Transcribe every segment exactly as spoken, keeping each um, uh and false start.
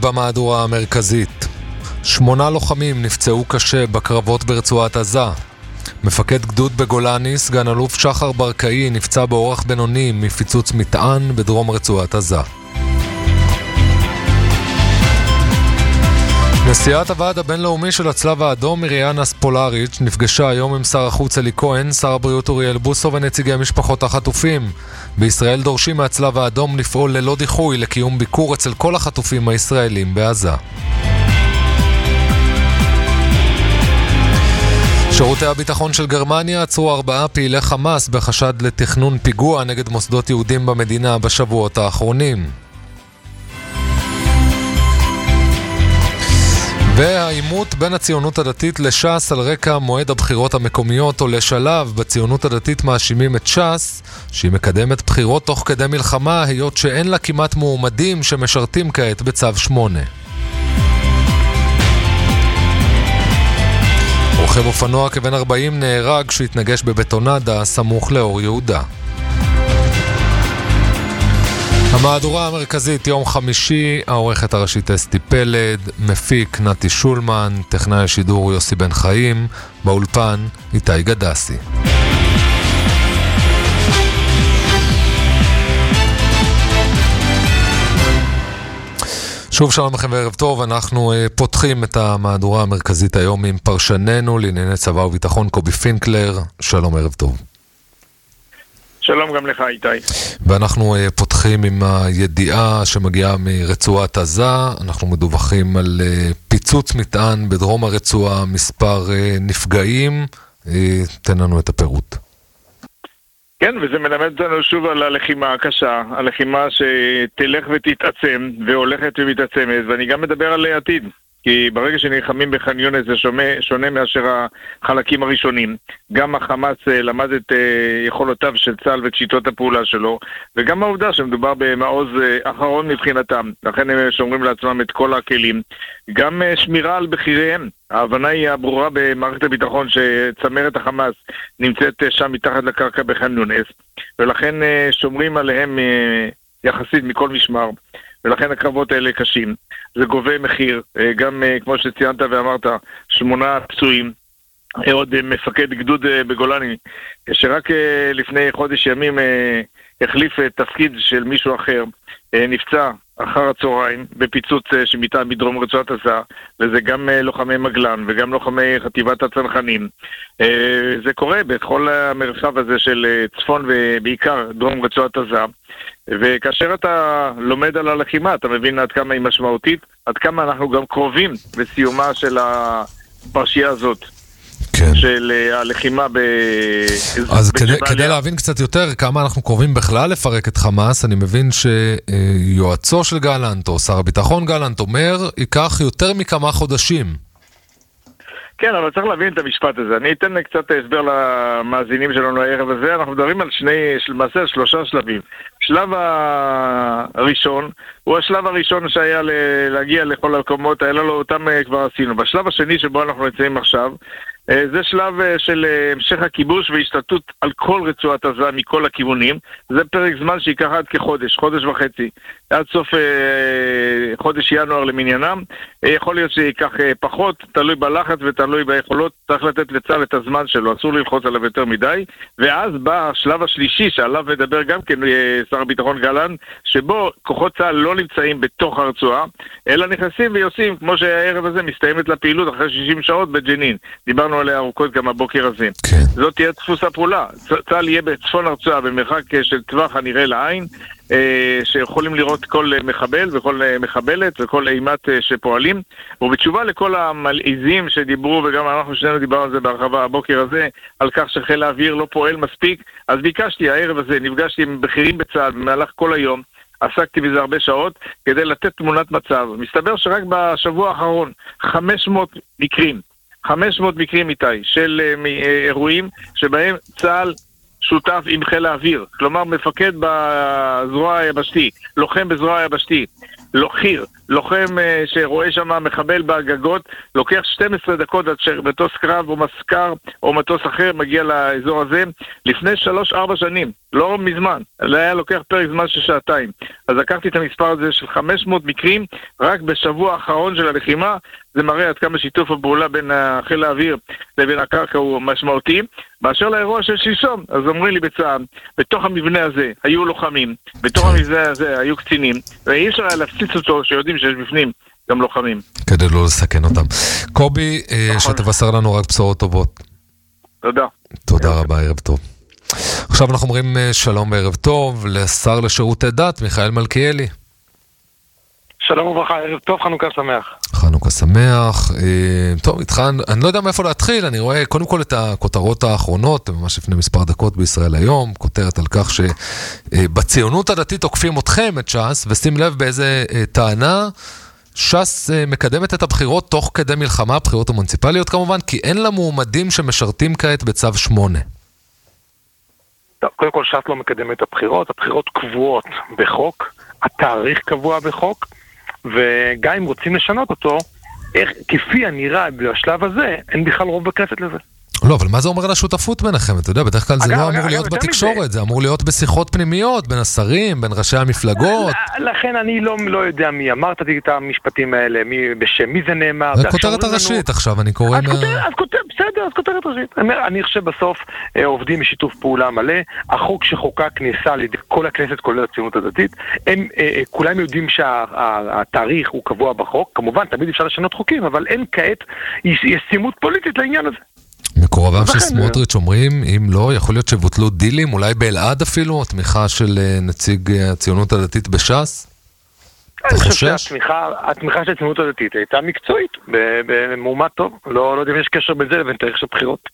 במהדורה המרכזית. שמונה לוחמים נפצעו קשה בקרבות ברצועת עזה. מפקד גדוד בגולני, סגן אלוף שחר ברקאי, נפצע באורח בינוני מפיצוץ מטען בדרום רצועת עזה. נשיאת הוועד הבינלאומי של הצלב האדום מיריאנה ספולריץ' נפגשה היום עם שר החוץ אלי כהן, שר הבריאות אוריאל בוסו ונציגי משפחות החטופים. בישראל דורשים מהצלב האדום לפעול ללא דיחוי לקיום ביקור אצל כל החטופים הישראלים בעזה. שירותי הביטחון של גרמניה עצרו ארבעה פעילי חמאס בחשד לתכנון פיגוע נגד מוסדות יהודים במדינה בשבועות האחרונים. והעימות בין הציונות הדתית לש"ס על רקע מועד הבחירות המקומיות עולה שלב. בציונות הדתית מאשימים את ש"ס שהיא מקדמת בחירות תוך כדי מלחמה, היות שאין לה כמעט מועמדים שמשרתים כעת בצו שמונה. רוכב אופנוע כבן ארבעים נהרג כשהתנגש בבטונדה סמוך לאור יהודה. המהדורה המרכזית יום חמישי, העורכת הראשית אסתי פלד, מפיק נתי שולמן, טכנאי השידור יוסי בן חיים, באולפן איתי גדסי. שוב שלום לכם וערב טוב, אנחנו uh, פותחים את המהדורה המרכזית היום עם פרשננו לענייני צבא וביטחון קובי פינקלר. שלום, ערב טוב. שלום גם לך איתי. ואנחנו uh, פותחים עם הידיעה שמגיעה מרצועת עזה. אנחנו מדווחים על uh, פיצוץ מטען בדרום הרצועה, מספר uh, נפגעים. uh, תן לנו את הפירוט. כן, וזה מלמד אותנו שוב על הלחימה הקשה, הלחימה שתלך ותתעצם והולכת ומתעצמת, ואני גם מדבר על העתיד, כי ברגע שנלחמים בח'אן יונס זה שונה, שונה מאשר החלקים הראשונים. גם החמאס למד את יכולותיו של צה"ל ואת שיטות הפעולה שלו, וגם העובדה שמדובר במעוז אחרון מבחינתם, לכן הם שומרים לעצמם את כל הכלים. גם שמירה על בחיריהם, ההבנה היא הברורה במערכת הביטחון שצמרת החמאס נמצאת שם מתחת לקרקע בח'אן יונס, ולכן שומרים עליהם יחסית מכל משמר. ולכן הקרבות האלה קשים. זה גובה מחיר, גם כמו שציינת ואמרת, שמונה פצועים, עוד מפקד גדוד בגולני, שרק לפני חודש ימים החליף תפקיד של מישהו אחר, נפצע אחר הצהריים בפיצוץ שמטען מדרום רצועת עזה, וזה גם לוחמי מגלן וגם לוחמי חטיבת הצנחנים. זה קורה בכל המרחב הזה של צפון ובעיקר דרום רצועת עזה, וכאשר אתה לומד על הלחימה אתה מבין עד כמה היא משמעותית, עד כמה אנחנו גם קרובים בסיומה של הפרשייה הזאת. כן. של הלחימה ב... אז כדי, כדי להבין קצת יותר כמה אנחנו קרובים בכלל לפרק את חמאס, אני מבין שיועצו של גלנט או שר הביטחון גלנט אומר ייקח יותר מכמה חודשים. כן, אבל צריך להבין את המשפט הזה. אני אתן קצת הסבר למאזינים שלנו הערב הזה. אנחנו מדברים על שני, למעשה על שלושה שלבים. שלב הראשון הוא השלב הראשון שהיה להגיע לכל המקומות האלה, לא אותם כבר עשינו. בשלב השני שבו אנחנו נמצאים עכשיו, זה שלב של המשך הכיבוש והשתלטות על כל רצועת עזה מכל הכיוונים. זה פרק זמן שיקח עד כחודש, חודש וחצי, עד סוף חודש ינואר למניינם. יכול להיות שיקח פחות, תלוי בלחץ ותלוי ביכולות, צריך לתת לצה"ל את הזמן שלו, אסור ללחוץ עליו יותר מדי. ואז בא השלב השלישי שעליו מדבר גם כן שר הביטחון גלנט, שבו כוחות צה"ל לא נמצאים בתוך הרצועה, אלא נכנסים ויוצאים, כמו שהערב הזה מסתיימת לפעילות אחרי שישים שעות בג'נין. דיברנו עליה ארוכות גם הבוקר הזה. כן. זאת תהיה דפוס הפעולה. צה"ל יהיה בצפון הרצועה במרחק של טווח הנראה לעין, שיכולים לראות כל מחבל וכל מחבלת וכל אימת שפועלים, ובתשובה לכל המלעיזים שדיברו, וגם אנחנו שנינו דיברנו על זה בהרחבה הבוקר הזה, על כך שחיל האוויר לא פועל מספיק, אז ביקשתי הערב הזה, נפגשתי עם בכירים בצה"ל במהלך כל היום, עסקתי בזה הרבה שעות כדי לתת תמונת מצב. מסתבר שרק בשבוע האחרון חמש מאות מקרים חמש מאות מקרים איתי של אירועים שבהם צה"ל שותף עם חיל האוויר, כלומר מפקד בזרוע היבשתי, לוחם בזרוע היבשתי, לוחיר, לוחם שרואה שם מחבל בגגות, לוקח שתים עשרה דקות עד שמטוס קרב או מסקר או מטוס אחר מגיע לאזור הזה. לפני שלוש ארבע שנים לא מזמן, זה היה לוקח פרק זמן של שעתיים. אז לקחתי את המספר הזה של חמש מאות מקרים, רק בשבוע האחרון של הלחימה, זה מראה עד כמה שיתוף הפעולה בין חיל האוויר לבין הקרקע הוא משמעותי. באשר לאירוע של שלשום, אז אומרים לי בצה"ל, בתוך המבנה הזה היו לוחמים, בתוך המבנה הזה היו קצינים, ואי אפשר היה להפציץ אותו שיודעים שיש בפנים גם לוחמים. כדי לא לסכן אותם. קובי, שתבשר לנו רק בשורות טובות. תודה. תודה רבה, ערב טוב. עכשיו אנחנו אומרים שלום וערב טוב לשר לשירותי דת, מיכאל מלכיאלי. שלום וברכה, ערב טוב, חנוכה שמח. חנוכה שמח. טוב, איתך, אני לא יודע מאיפה להתחיל, אני רואה קודם כל את הכותרות האחרונות, ממש לפני מספר דקות בישראל היום, כותרת על כך שבציונות הדתית תוקפים אתכם, את ש"ס, ושים לב באיזה טענה, ש"ס מקדמת את הבחירות תוך כדי מלחמה, הבחירות המוניציפליות כמובן, כי אין לה מועמדים שמשרתים כעת בצו שמונה. קודם כל, ש"ס לא מקדם את הבחירות, הבחירות קבועות בחוק, התאריך קבוע בחוק, וגם אם רוצים לשנות אותו, איך, כפי הנראה בשלב הזה, אין בכלל רוב בכנסת לזה. לא, אבל מה זה אומר על השותפות ביניכם? אתה יודע, בדרך כלל זה לא אמור להיות בתקשורת, זה אמור להיות בשיחות פנימיות, בין השרים, בין ראשי המפלגות. לכן אני לא יודע מי אמרת את המשפטים האלה, בשם מי זה נאמר. זה כותרת הראשית עכשיו, אני קורא... אז בסדר, אז כותרת ראשית. אני חושב בסוף עובדים בשיתוף פעולה מלא, החוק שחוקק נעשה על ידי כל הכנסת, כולל הציונות הדתית, כולם יודעים שהתאריך הוא קבוע בחוק, כמובן, תמיד אפשר לשנות חוקים, אבל אין כעת ישימות פוליטית לעניין הזה. מקורביו של סמוטריץ' אומרים, אם לא, יכול להיות שבוטלו דילים, אולי באלעד אפילו, התמיכה של נציג הציונות הדתית בש"ס? אני חושב שהתמיכה של הציונות הדתית הייתה מקצועית, במועמד טוב. לא יודע אם יש קשר בין זה לבין תאריך של בחירות.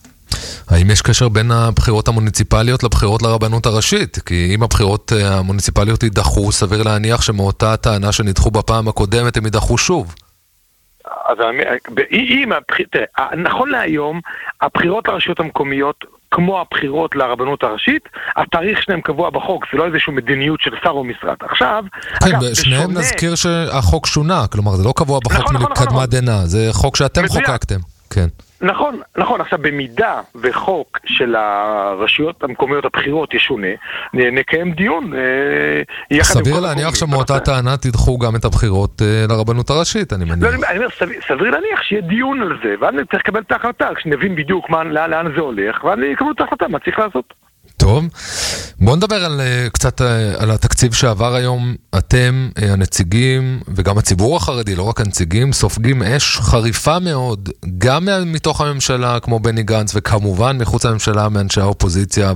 האם יש קשר בין הבחירות המוניציפליות לבחירות לרבנות הראשית? כי אם הבחירות המוניציפליות יידחו, סביר להניח שמאותה טענה שנדחו בפעם הקודמת, הם יידחו שוב. אז אם, נכון להיום, הבחירות לרשויות המקומיות, כמו הבחירות לרבנות הראשית, התאריך שלהם קבוע בחוק, זה לא איזושהי מדיניות של שר או משרד. עכשיו, כן, בשניהם נזכיר שהחוק שונה, כלומר, זה לא קבוע בחוק מקדמת דנא, זה חוק שאתם חוקקתם. כן. נכון, נכון. עכשיו, במידה וחוק של הרשויות המקומיות הבחירות ישונה, נקיים דיון. סביר להניח שמאותה טענה תדחו גם את הבחירות לרבנות הראשית, אני מניח. אני אומר, סביר להניח שיהיה דיון על זה, ואני צריך לקבל את ההחלטה, כשנבין בדיוק לאן זה הולך, ואני אקבל את ההחלטה, מה צריך לעשות. טוב, בואו נדבר על, קצת על התקציב שעבר היום. אתם, הנציגים, וגם הציבור החרדי, לא רק הנציגים, סופגים אש חריפה מאוד, גם מתוך הממשלה, כמו בני גנץ, וכמובן מחוץ לממשלה, מאנשי האופוזיציה,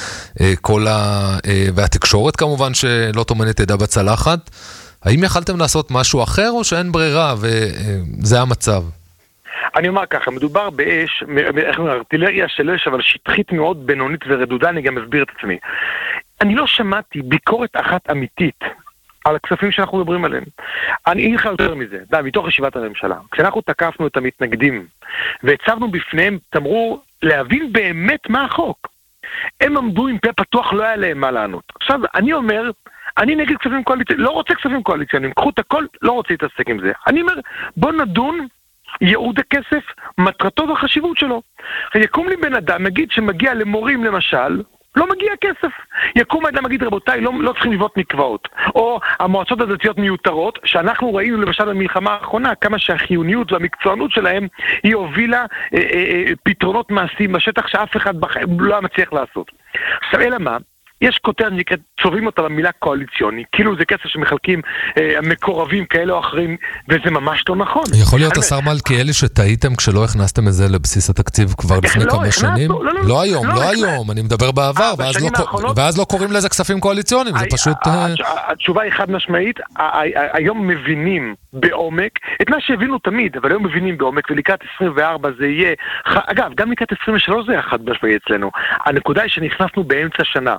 וכל ה... והתקשורת כמובן, שלא תומנת ידה בצלחת. האם יכלתם לעשות משהו אחר, או שאין ברירה, וזה המצב? אני אומר ככה, מדובר באש, איך אומר, ארטילריה של אש, אבל שטחית מאוד בינונית ורדודה, אני גם מסביר את עצמי. אני לא שמעתי ביקורת אחת אמיתית על הכספים שאנחנו מדברים עליהם. אני אגיד לך יותר מזה, די, מתוך ישיבת הממשלה. כשאנחנו תקפנו את המתנגדים, והצבנו בפניהם תמרור להבין באמת מה החוק. הם עמדו עם פה פתוח, לא היה להם מה לענות. עכשיו, אני אומר, אני נגד כספים קואליציוניים, לא רוצה כספים קואליציוניים, קחו את הכל, לא רוצה להתעסק עם זה. אני אומר, בוא נדון ייעוד הכסף, מטרתו והחשיבות שלו. יקום לי בן אדם, נגיד שמגיע למורים למשל, לא מגיע כסף. יקום אדם, נגיד רבותיי, לא, לא צריכים לבנות מקוואות. או המועצות הדתיות מיותרות, שאנחנו ראינו למשל במלחמה האחרונה, כמה שהחיוניות והמקצוענות שלהם, היא הובילה אה, אה, אה, פתרונות מעשיים בשטח שאף אחד בחיים לא מצליח לעשות. עכשיו, אלא מה? יש כותרת שנקראת, צובעים אותה במילה קואליציוני, כאילו זה כסף שמחלקים אה, מקורבים כאלה או אחרים, וזה ממש לא נכון. יכול להיות השר מלכיאלי שטעיתם כשלא הכנסתם את זה לבסיס התקציב כבר לפני כמה שנים? לא היום, לא היום, אני מדבר בעבר, ואז לא קוראים לזה כספים קואליציוניים, זה פשוט... התשובה היא חד משמעית, היום מבינים בעומק, את מה שהבינו תמיד, אבל היום מבינים בעומק, ולקראת עשרים וארבע זה יהיה, אגב, גם לקראת עשרים ושלוש זה היה חד משמעית אצלנו, הנקודה היא שנכנסנו באמצע שנה,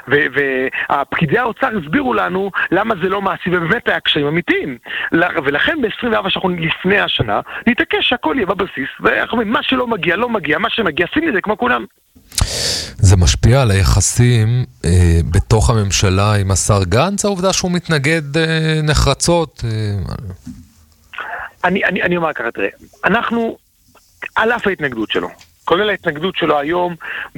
והפקידי האוצר הסבירו לנו למה זה לא מעשי, ובאמת היה קשיים אמיתיים. ולכן ב-עשרים וארבע שאנחנו לפני השנה, נתעקש שהכל יהיה בבסיס, ואנחנו אומרים, מה שלא מגיע, לא מגיע, מה שמגיע, שים לזה כמו כולם. זה משפיע על היחסים אה, בתוך הממשלה עם השר גנץ, העובדה שהוא מתנגד אה, נחרצות? אה... אני, אני, אני אומר ככה, תראה, אנחנו, על אף ההתנגדות שלו, כולל ההתנגדות שלו היום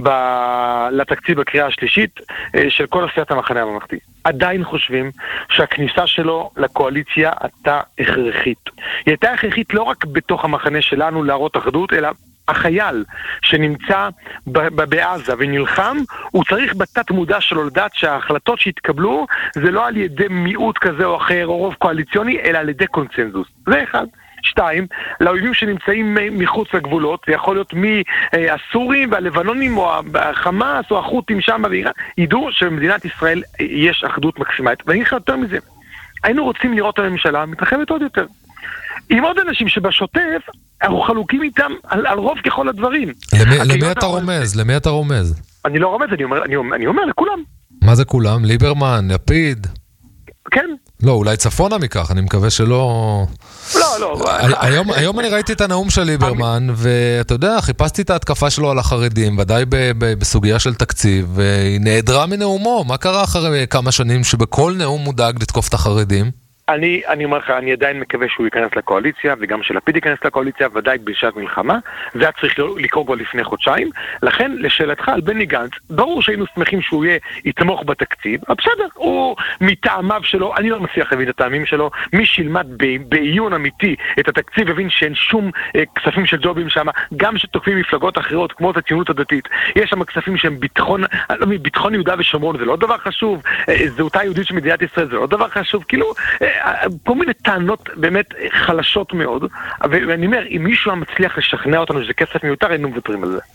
ב- לתקציב בקריאה השלישית של כל עשיית המחנה הממלכתי. עדיין חושבים שהכניסה שלו לקואליציה הייתה הכרחית. היא הייתה הכרחית לא רק בתוך המחנה שלנו להראות אחדות, אלא החייל שנמצא בעזה ונלחם, הוא צריך בתת מודע שלו לדעת שההחלטות שהתקבלו זה לא על ידי מיעוט כזה או אחר או רוב קואליציוני, אלא על ידי קונצנזוס. זה אחד. שתיים, לאויבים שנמצאים מחוץ לגבולות, זה יכול להיות מהסורים והלבנונים או החמאס או החות'ים שם באיראן, ידעו שבמדינת ישראל יש אחדות מקסימלית. ואני אגיד לך יותר מזה, היינו רוצים לראות את הממשלה מתרחבת עוד יותר. עם עוד אנשים שבשוטף, אנחנו חלוקים איתם על, על רוב ככל הדברים. למי, למי אתה רומז? למי אתה רומז? אני לא רומז, אני אומר, אני, אני אומר לכולם. מה זה כולם? ליברמן, לפיד? כן. לא, אולי צפונה מכך, אני מקווה שלא... לא, לא. היום, היום אני ראיתי את הנאום של ליברמן, ואתה יודע, חיפשתי את ההתקפה שלו על החרדים, ודאי ב- ב- בסוגיה של תקציב, והיא נעדרה מנאומו. מה קרה אחרי כמה שנים שבכל נאום מודאג לתקוף את החרדים? אני, אני אומר לך, אני עדיין מקווה שהוא ייכנס לקואליציה, וגם שלפיד ייכנס לקואליציה, ודאי בשעת מלחמה, זה היה צריך לקרוא בו לפני חודשיים. לכן, לשאלתך על בני גנץ, ברור שהיינו שמחים שהוא יהיה, יתמוך בתקציב, אבל בסדר, הוא מטעמיו שלו, אני לא מצליח להבין את הטעמים שלו, מי שילמד בעיון אמיתי את התקציב, הבין שאין שום אה, כספים של ג'ובים שם, גם שתוקפים מפלגות אחרות, כמו את הציונות הדתית, יש שם כספים שהם ביטחון, לא, ביטחון יהודה ושומרון, זה לא דבר חשוב, אה, זהותה היהודית של מדינת ישראל, זה לא דבר חשוב, כאילו, אה, כל מיני טענות באמת חלשות מאוד, ואני אומר, אם מישהו מצליח לשכנע אותנו שזה כסף מיותר, היינו מוותרים על זה.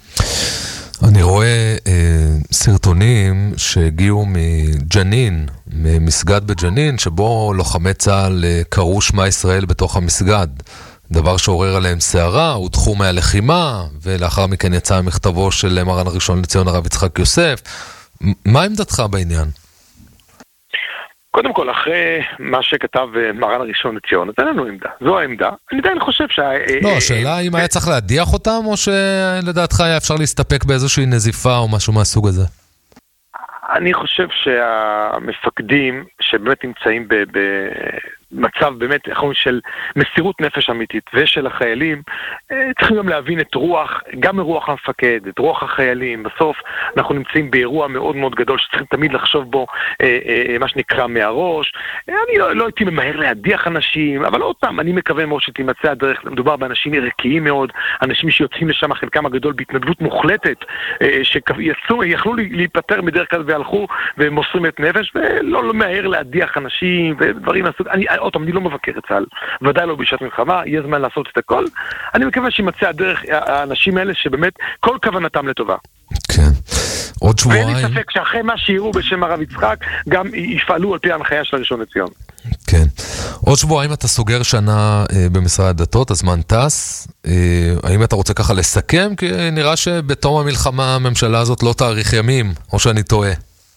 אני רואה אה, סרטונים שהגיעו מג'נין, ממסגד בג'נין, שבו לוחמי צה"ל קראו שמע ישראל בתוך המסגד. דבר שעורר עליהם שערה, הודחו מהלחימה, ולאחר מכן יצא מכתבו של מרן הראשון לציון הרב יצחק יוסף. מה עמדתך בעניין? קודם כל, אחרי מה שכתב מרן הראשון לציון, אז אין לנו עמדה. זו העמדה. אני עדיין חושב שה... לא, השאלה אם היה צריך להדיח אותם, או שלדעתך היה אפשר להסתפק באיזושהי נזיפה או משהו מהסוג הזה? אני חושב שהמפקדים שבאמת נמצאים במצב באמת של מסירות נפש אמיתית ושל החיילים, צריכים גם להבין את רוח, גם מרוח המפקד, את רוח החיילים. בסוף אנחנו נמצאים באירוע מאוד מאוד גדול שצריכים תמיד לחשוב בו מה שנקרא מהראש. אני לא, לא הייתי ממהר להדיח אנשים, אבל עוד פעם, אני מקווה מאוד שתימצא הדרך. מדובר באנשים ערכיים מאוד, אנשים שיוצאים לשם חלקם הגדול בהתנדבות מוחלטת, שיכלו להיפטר מדרך כלל והלכו ומוסרים את נפש, ולא לא מהר להדיח אנשים ודברים מהסוג. אני, עוד פעם, אני לא מבקר את צה"ל, ודאי לא בשעת מלחמה, יהיה זמן לעשות את הכל. אני מקווה שימצא הדרך האנשים האלה שבאמת כל כוונתם לטובה. כן. עוד שבועיים... ואין לי ספק שאחרי מה שיראו בשם הרב יצחק, גם יפעלו על פי ההנחיה של הראשון לציון. כן. עוד שבועיים אתה סוגר שנה אה, במשרד הדתות, הזמן טס. אה, האם אתה רוצה ככה לסכם? כי נראה שבתום המלחמה הממשלה הזאת לא תאריך ימים, או שאני טועה.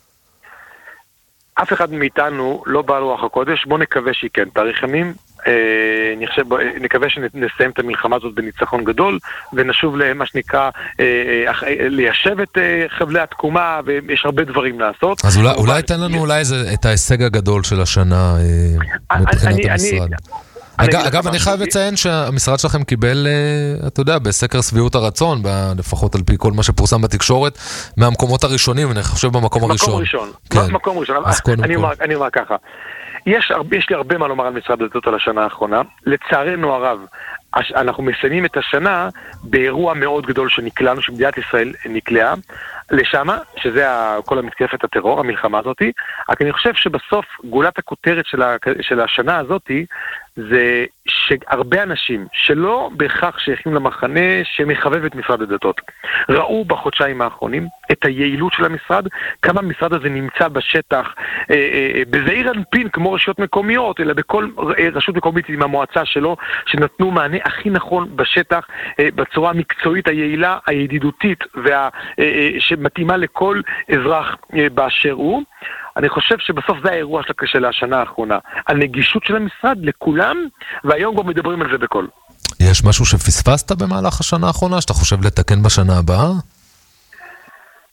אף אחד מאיתנו לא בא לרוח הקודש, בוא נקווה שהיא כן תאריך ימים. אה, נחשב, נקווה שנסיים את המלחמה הזאת בניצחון גדול, ונשוב למה שנקרא אה, אה, ליישב את אה, חבלי התקומה, ויש הרבה דברים לעשות. אז אולי, אולי תן לנו אולי זה, את ההישג הגדול של השנה אה, מבחינת אני, המשרד. אני, אגב, אני, אגב אני חייב לציין שהמשרד שלכם קיבל, אתה יודע, בסקר סביעות הרצון, לפחות על פי כל מה שפורסם בתקשורת, מהמקומות הראשונים, אני חושב במקום הראשון. מקום ראשון, כן. מקום ראשון. אני אומר, אני אומר ככה, יש, הרבה, יש לי הרבה מה לומר על משרד הדתות על השנה האחרונה. לצערנו הרב, אנחנו מסיימים את השנה באירוע מאוד גדול שנקלענו, שמדינת ישראל נקלעה לשמה, שזה כל המתקפת הטרור, המלחמה הזאת. רק אני חושב שבסוף גולת הכותרת של, ה, של השנה הזאת זה שהרבה אנשים שלא בהכרח שייכים למחנה שמחבב את משרד הדתות, ראו בחודשיים האחרונים את היעילות של המשרד, כמה המשרד הזה נמצא בשטח, אה, אה, בזעיר אנפין כמו רשויות מקומיות, אלא בכל רשות מקומית עם המועצה שלו, שנתנו מענה הכי נכון בשטח, אה, בצורה המקצועית, היעילה, הידידותית, וה, אה, שמתאימה לכל אזרח אה, באשר הוא. אני חושב שבסוף זה האירוע של השנה האחרונה. הנגישות של המשרד לכולם, והיום גם מדברים על זה בכל. יש משהו שפספסת במהלך השנה האחרונה, שאתה חושב לתקן בשנה הבאה?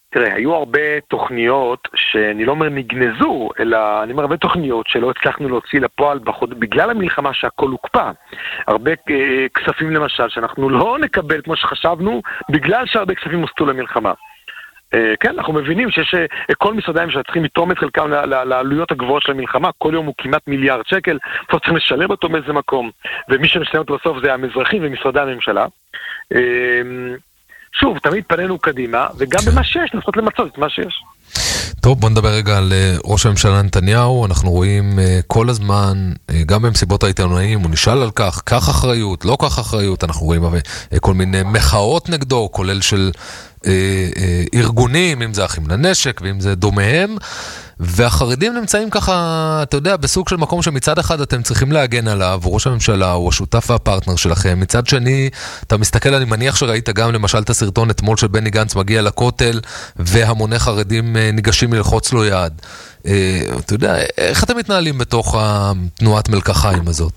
תראה, היו הרבה תוכניות שאני לא אומר נגנזו, אלא אני אומר הרבה תוכניות שלא הצלחנו להוציא לפועל בחוד, בגלל המלחמה שהכל הוקפא. הרבה אה, כספים למשל שאנחנו לא נקבל כמו שחשבנו, בגלל שהרבה כספים הוסטו למלחמה. אה, כן, אנחנו מבינים שיש אה, כל משרדי הממשלה צריכים לתרום את חלקם לעלויות הגבוהות של המלחמה, כל יום הוא כמעט מיליארד שקל, פה צריכים לשלם אותו מאיזה מקום, ומי שמשלם אותו בסוף זה המזרחים ומשרדי הממשלה. אה, שוב, תמיד פנינו קדימה, וגם במה שיש, ננסות למצות את מה שיש. טוב, בוא נדבר רגע על ראש הממשלה נתניהו. אנחנו רואים כל הזמן, גם במסיבות העיתונאים, הוא נשאל על כך, כך אחריות, לא כך אחריות. אנחנו רואים כל מיני מחאות נגדו, כולל של ארגונים, אם זה אחים לנשק ואם זה דומיהם, והחרדים נמצאים ככה, אתה יודע, בסוג של מקום שמצד אחד אתם צריכים להגן עליו, ראש הממשלה הוא השותף והפרטנר שלכם, מצד שני אתה מסתכל, אני מניח שראית גם למשל את הסרטון אתמול של בני גנץ מגיע לכותל והמוני חרדים ניגשים ללחוץ לו יד. אתה יודע, איך אתם מתנהלים בתוך התנועת מלקחיים הזאת?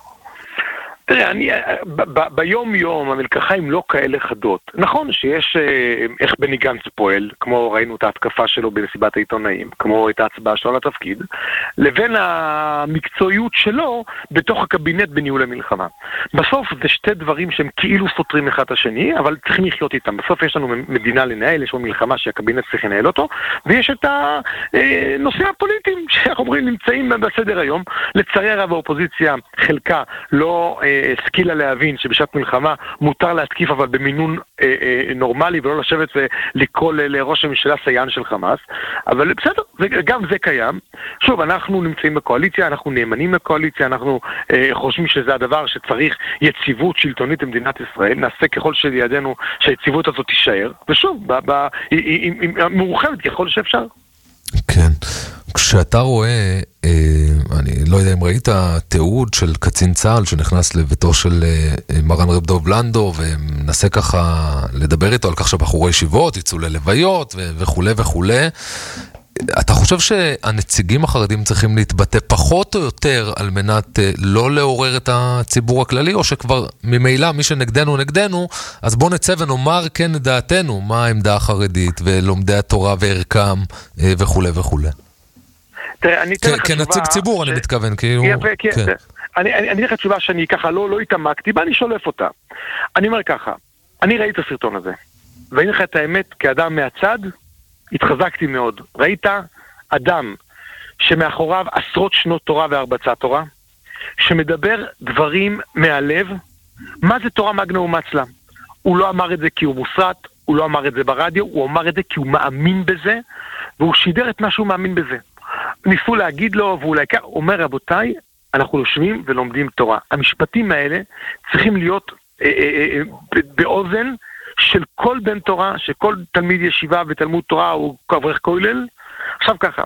תראה, אני, ב- ב- ביום יום המלקחיים לא כאלה חדות. נכון שיש אה, איך בני גנץ פועל, כמו ראינו את ההתקפה שלו במסיבת העיתונאים, כמו את ההצבעה שלו לתפקיד, לבין המקצועיות שלו בתוך הקבינט בניהול המלחמה. בסוף זה שתי דברים שהם כאילו סותרים אחד את השני, אבל צריכים לחיות איתם. בסוף יש לנו מדינה לנהל, יש לנו מלחמה שהקבינט צריך לנהל אותו, ויש את הנושאים הפוליטיים שאנחנו אומרים נמצאים בסדר היום. לצערי הרב האופוזיציה חלקה לא השכילה להבין שבשעת מלחמה מותר להתקיף אבל במינון אה, אה, נורמלי ולא לשבת ולקרוא לראש הממשלה סייען של חמאס, אבל בסדר, זה, גם זה קיים. שוב, אנחנו נמצאים בקואליציה, אנחנו נאמנים לקואליציה, אנחנו אה, חושבים שזה הדבר שצריך יציבות שלטונית במדינת ישראל, נעשה ככל שלידינו שהיציבות הזאת תישאר, ושוב, ב, ב, היא, היא, היא, היא מורחבת ככל שאפשר. כן. כשאתה רואה, אה, אני לא יודע אם ראית תיעוד של קצין צה"ל שנכנס לביתו של אה, מרן רב דוב לנדו ומנסה ככה לדבר איתו על כך שבחורי ישיבות יצאו ללוויות ו- וכו' וכו'. אתה חושב שהנציגים החרדים צריכים להתבטא פחות או יותר על מנת אה, לא לעורר את הציבור הכללי, או שכבר ממילא מי שנגדנו נגדנו, אז בוא נצא ונאמר כן דעתנו, מה העמדה החרדית ולומדי התורה וערכם אה, וכו' וכו'. תראה, אני אתן לך תשובה... כנציג ציבור אני מתכוון, כאילו... אני אתן לך תשובה שאני ככה לא התעמקתי, בה אני שולף אותה. אני אומר ככה, אני ראיתי את הסרטון הזה, ואני לך את האמת, כאדם מהצד, התחזקתי מאוד. ראית אדם שמאחוריו עשרות שנות תורה והרבצת תורה, שמדבר דברים מהלב, מה זה תורה מגנה ומצלה? הוא לא אמר את זה כי הוא מוסרט, הוא לא אמר את זה ברדיו, הוא אמר את זה כי הוא מאמין בזה, והוא שידר את מה שהוא מאמין בזה. ניסו להגיד לו, ואולי כך, הוא אומר, רבותיי, אנחנו יושבים ולומדים תורה. המשפטים האלה צריכים להיות אה, אה, אה, באוזן של כל בן תורה, שכל תלמיד ישיבה ותלמוד תורה הוא אברך כולל. עכשיו ככה.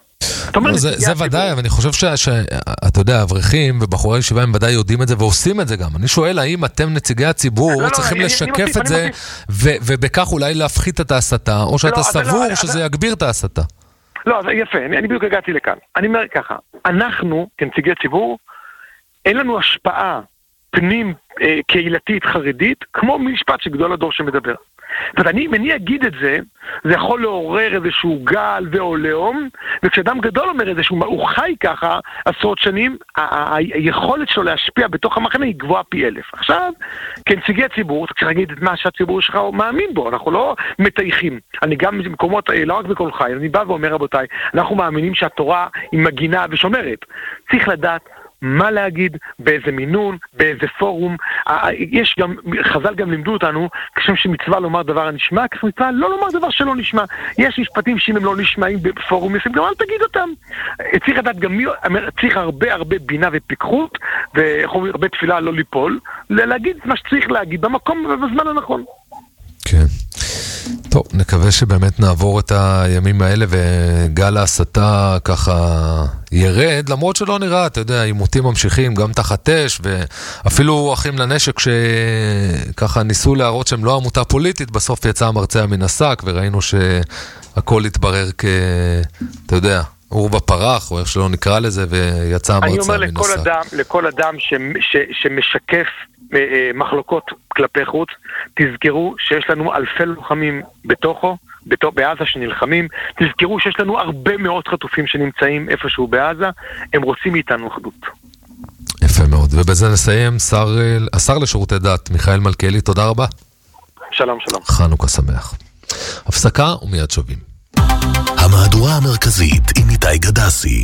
זה ודאי, אבל אני חושב שאתה יודע, אברכים ובחורי ישיבה הם ודאי יודעים את זה ועושים את זה גם. אני שואל, האם אתם נציגי הציבור צריכים לשקף את זה ובכך אולי להפחית את ההסתה, או שאתה סבור שזה יגביר את ההסתה? לא, יפה, אני, אני בדיוק הגעתי לכאן. אני אומר ככה, אנחנו, כנציגי ציבור, אין לנו השפעה פנים אה, קהילתית חרדית, כמו משפט שגדול הדור שמדבר. זאת אומרת, אני, אם אני אגיד את זה, זה יכול לעורר איזשהו גל ועולאום, וכשאדם גדול אומר איזשהו, הוא חי ככה עשרות שנים, ה- ה- היכולת שלו להשפיע בתוך המחנה היא גבוהה פי אלף. עכשיו, כנציגי ציבור, צריך להגיד את מה שהציבור שלך מאמין בו, אנחנו לא מתייחים. אני גם במקומות, לא רק בכל חי, אני בא ואומר, רבותיי, אנחנו מאמינים שהתורה היא מגינה ושומרת. צריך לדעת מה להגיד, באיזה מינון, באיזה פורום. יש גם, חז"ל גם לימדו אותנו, כשם שמצווה לומר דבר הנשמע, כך מצווה לא לומר דבר שלא נשמע. יש משפטים שאם הם לא נשמעים בפורום, גם אל תגיד אותם. צריך לדעת גם מי, צריך הרבה הרבה בינה ופיקחות, והרבה תפילה לא ליפול, להגיד מה שצריך להגיד, במקום ובזמן הנכון. כן. טוב, נקווה שבאמת נעבור את הימים האלה וגל ההסתה ככה ירד, למרות שלא נראה, אתה יודע, עימותים ממשיכים גם תחת אש, ואפילו אחים לנשק שככה ניסו להראות שהם לא עמותה פוליטית, בסוף יצא המרצע מן השק, וראינו שהכל התברר כ... אתה יודע, אור בפרח, או איך שלא נקרא לזה, ויצא המרצע מן השק. אני אומר לכל אדם, לכל אדם ש, ש, שמשקף מחלוקות כלפי חוץ, תזכרו שיש לנו אלפי לוחמים בתוכו, בעזה שנלחמים. תזכרו שיש לנו הרבה מאוד חטופים שנמצאים איפשהו בעזה, הם רוצים מאיתנו אחדות. יפה מאוד, ובזה נסיים. שר, השר לשירותי דת מיכאל מלכיאלי, תודה רבה. שלום שלום. חנוכה שמח. הפסקה ומיד שווים. המהדורה המרכזית עם איתי גדסי.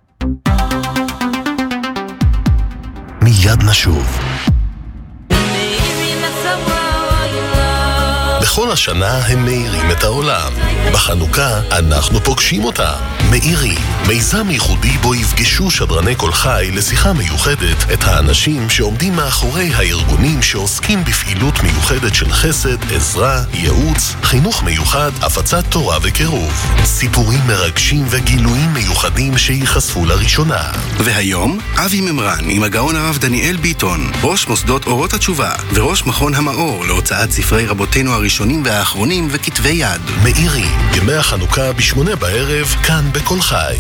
מיד נשוב. בכל השנה הם מאירים את העולם. בחנוכה אנחנו פוגשים אותם. מאירים, מיזם ייחודי בו יפגשו שדרני כל חי לשיחה מיוחדת את האנשים שעומדים מאחורי הארגונים שעוסקים בפעילות מיוחדת של חסד, עזרה, ייעוץ, חינוך מיוחד, הפצת תורה וקירוב. סיפורים מרגשים וגילויים מיוחדים שיחשפו לראשונה. והיום, אבי ממרן עם הגאון הרב דניאל ביטון, ראש מוסדות אורות התשובה וראש מכון המאור להוצאת ספרי רבותינו הראשונים והאחרונים וכתבי יד. מאירים, ימי החנוכה בשמונה בערב, כאן בכל חי.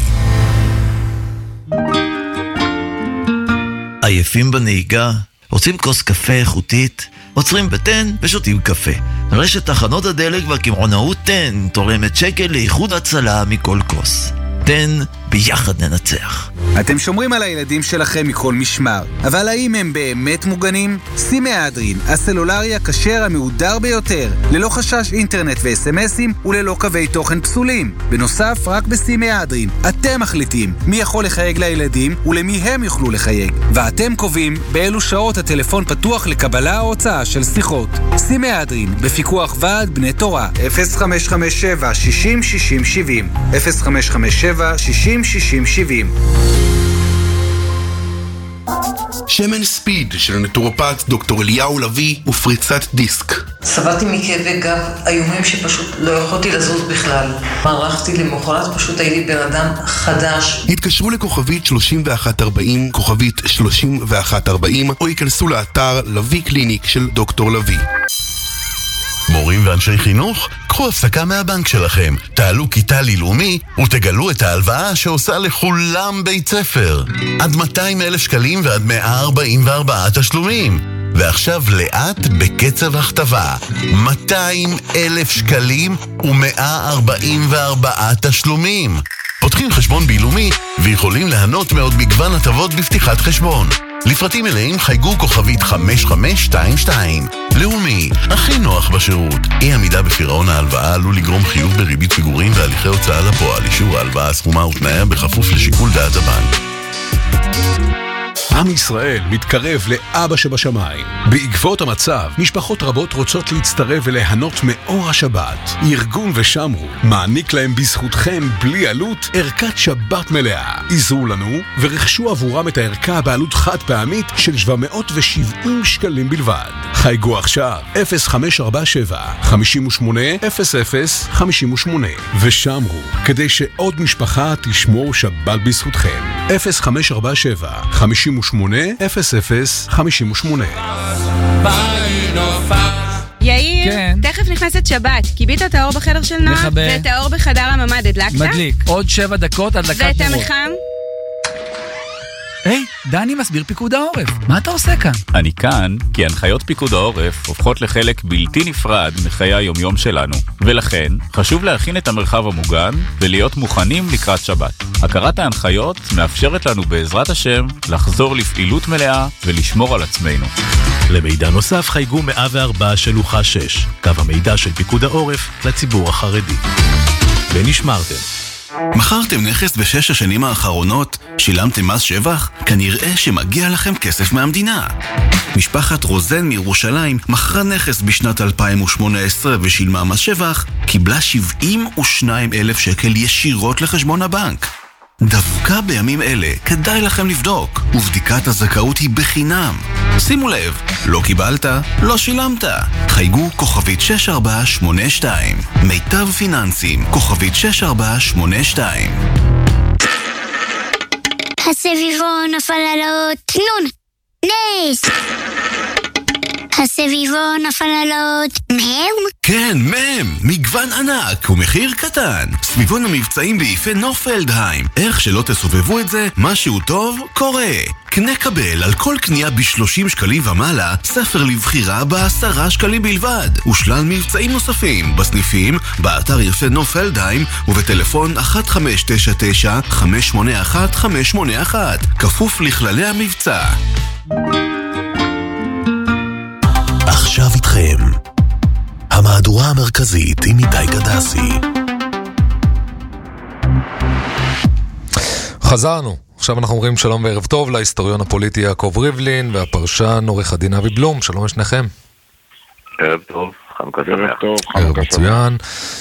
עייפים בנהיגה? רוצים כוס קפה איכותית? עוצרים בתן ושותים קפה. רשת תחנות הדלק והקמעונאות תן תורמת שקל לאיחוד הצלה מכל כוס. תן, ביחד ננצח. אתם שומרים על הילדים שלכם מכל משמר, אבל האם הם באמת מוגנים? סימהדרין, הסלולרי הכשר המהודר ביותר, ללא חשש אינטרנט ו-אס-אמסים וללא קווי תוכן פסולים. בנוסף, רק בסימהדרין אתם מחליטים מי יכול לחייג לילדים ולמי הם יוכלו לחייג, ואתם קובעים באילו שעות הטלפון פתוח לקבלה או הוצאה של שיחות. סימהדרין, בפיקוח ועד בני תורה. אפס חמש חמש שבע שישים שישים שבעים אפס חמש חמש שבע שישים שישים שבעים. שמן ספיד של נטורופט דוקטור אליהו לוי ופריצת דיסק. סבלתי מכאבי גב איומים שפשוט לא יכולתי לזוז בכלל. הלכתי למחרת, פשוט הייתי בן אדם חדש. התקשרו לכוכבית שלושים ואחת ארבעים, כוכבית שלושים ואחת ארבעים, או ייכנסו לאתר לוי קליניק של דוקטור לוי. מורים ואנשי חינוך, קחו הפסקה מהבנק שלכם, תעלו כיתה ללאומי ותגלו את ההלוואה שעושה לכולם בית ספר. עד מאתיים אלף שקלים ועד מאה ארבעים וארבעה תשלומים. ועכשיו לאט בקצב הכתבה. מאתיים אלף שקלים ו-מאה ארבעים וארבעה תשלומים. פותחים חשבון בלאומי ויכולים ליהנות מעוד מגוון הטבות בפתיחת חשבון. לפרטים מלאים חייגו כוכבית חמש חמש שתיים שתיים. לאומי, הכי נוח בשירות. אי עמידה בפירעון ההלוואה עלול לגרום חיוב בריבית פיגורים והליכי הוצאה לפועל. אישור ההלוואה, סכומה ותנאיה בכפוף לשיקול דעת הבנק. עם ישראל מתקרב לאבא שבשמיים. בעקבות המצב, משפחות רבות רוצות להצטרף וליהנות מאור השבת. ארגון ושמרו מעניק להם בזכותכם בלי עלות ערכת שבת מלאה. עזרו לנו ורכשו עבורם את הערכה בעלות חד פעמית של שבע מאות ושבעים שקלים בלבד. חייגו עכשיו אפס חמש ארבע שבע חמש שמונה אפס אפס חמש שמונה ושמרו כדי שעוד משפחה תשמור שבת בזכותכם. אפס חמש ארבע שבע חמש שמונה אפס אפס חמש שמונה. יאיר, כן. תכף נכנסת שבת. קיבית את האור בחדר של נועה ואת האור בחדר הממד הדלקת? מדליק. עוד שבע דקות הדלקת נרות. ואת המחם? היי, דני מסביר פיקוד העורף. מה אתה עושה כאן? אני כאן כי הנחיות פיקוד העורף הופכות לחלק בלתי נפרד מחיי היומיום שלנו. ולכן, חשוב להכין את המרחב המוגן ולהיות מוכנים לקראת שבת. הכרת ההנחיות מאפשרת לנו בעזרת השם לחזור לפעילות מלאה ולשמור על עצמנו. למידע נוסף חייגו מאה וארבע שלוחה שש, קו המידע של פיקוד העורף לציבור החרדי. ונשמרתם. מכרתם נכס בשש השנים האחרונות? שילמתם מס שבח? כנראה שמגיע לכם כסף מהמדינה. משפחת רוזן מירושלים מכרה נכס בשנת אלפיים ושמונה עשרה ושילמה מס שבח, קיבלה שבעים ושניים אלף שקל ישירות לחשבון הבנק. דווקא בימים אלה כדאי לכם לבדוק, ובדיקת הזכאות היא בחינם. שימו לב, לא קיבלת, לא שילמת. חייגו כוכבית שש ארבע שמונה שתיים. מיטב פיננסים, כוכבית שש ארבע שמונה שתיים. הסביבון נפל על האות נון. נס. הסביבון, הפללות, מם? כן, מם, מגוון ענק ומחיר קטן. סביבון המבצעים ביפה נופלדהיים. איך שלא תסובבו את זה, משהו טוב קורה. קנה קבל על כל קנייה ב-שלושים שקלים ומעלה, ספר לבחירה ב-עשרה שקלים בלבד, ושלל מבצעים נוספים בסניפים, באתר יפה נופלדהיים ובטלפון אחת חמש תשע תשע חמש שמונה אחת חמש שמונה אחת, כפוף לכללי המבצע. עכשיו איתכם המהדורה המרכזית עם איתי גדסי. חזרנו. עכשיו אנחנו אומרים שלום וערב טוב להיסטוריון הפוליטי יעקב ריבלין והפרשן עורך הדין אבי בלום. שלום לשניכם. ערב טוב, חנוכה שמח. ערב מצוין.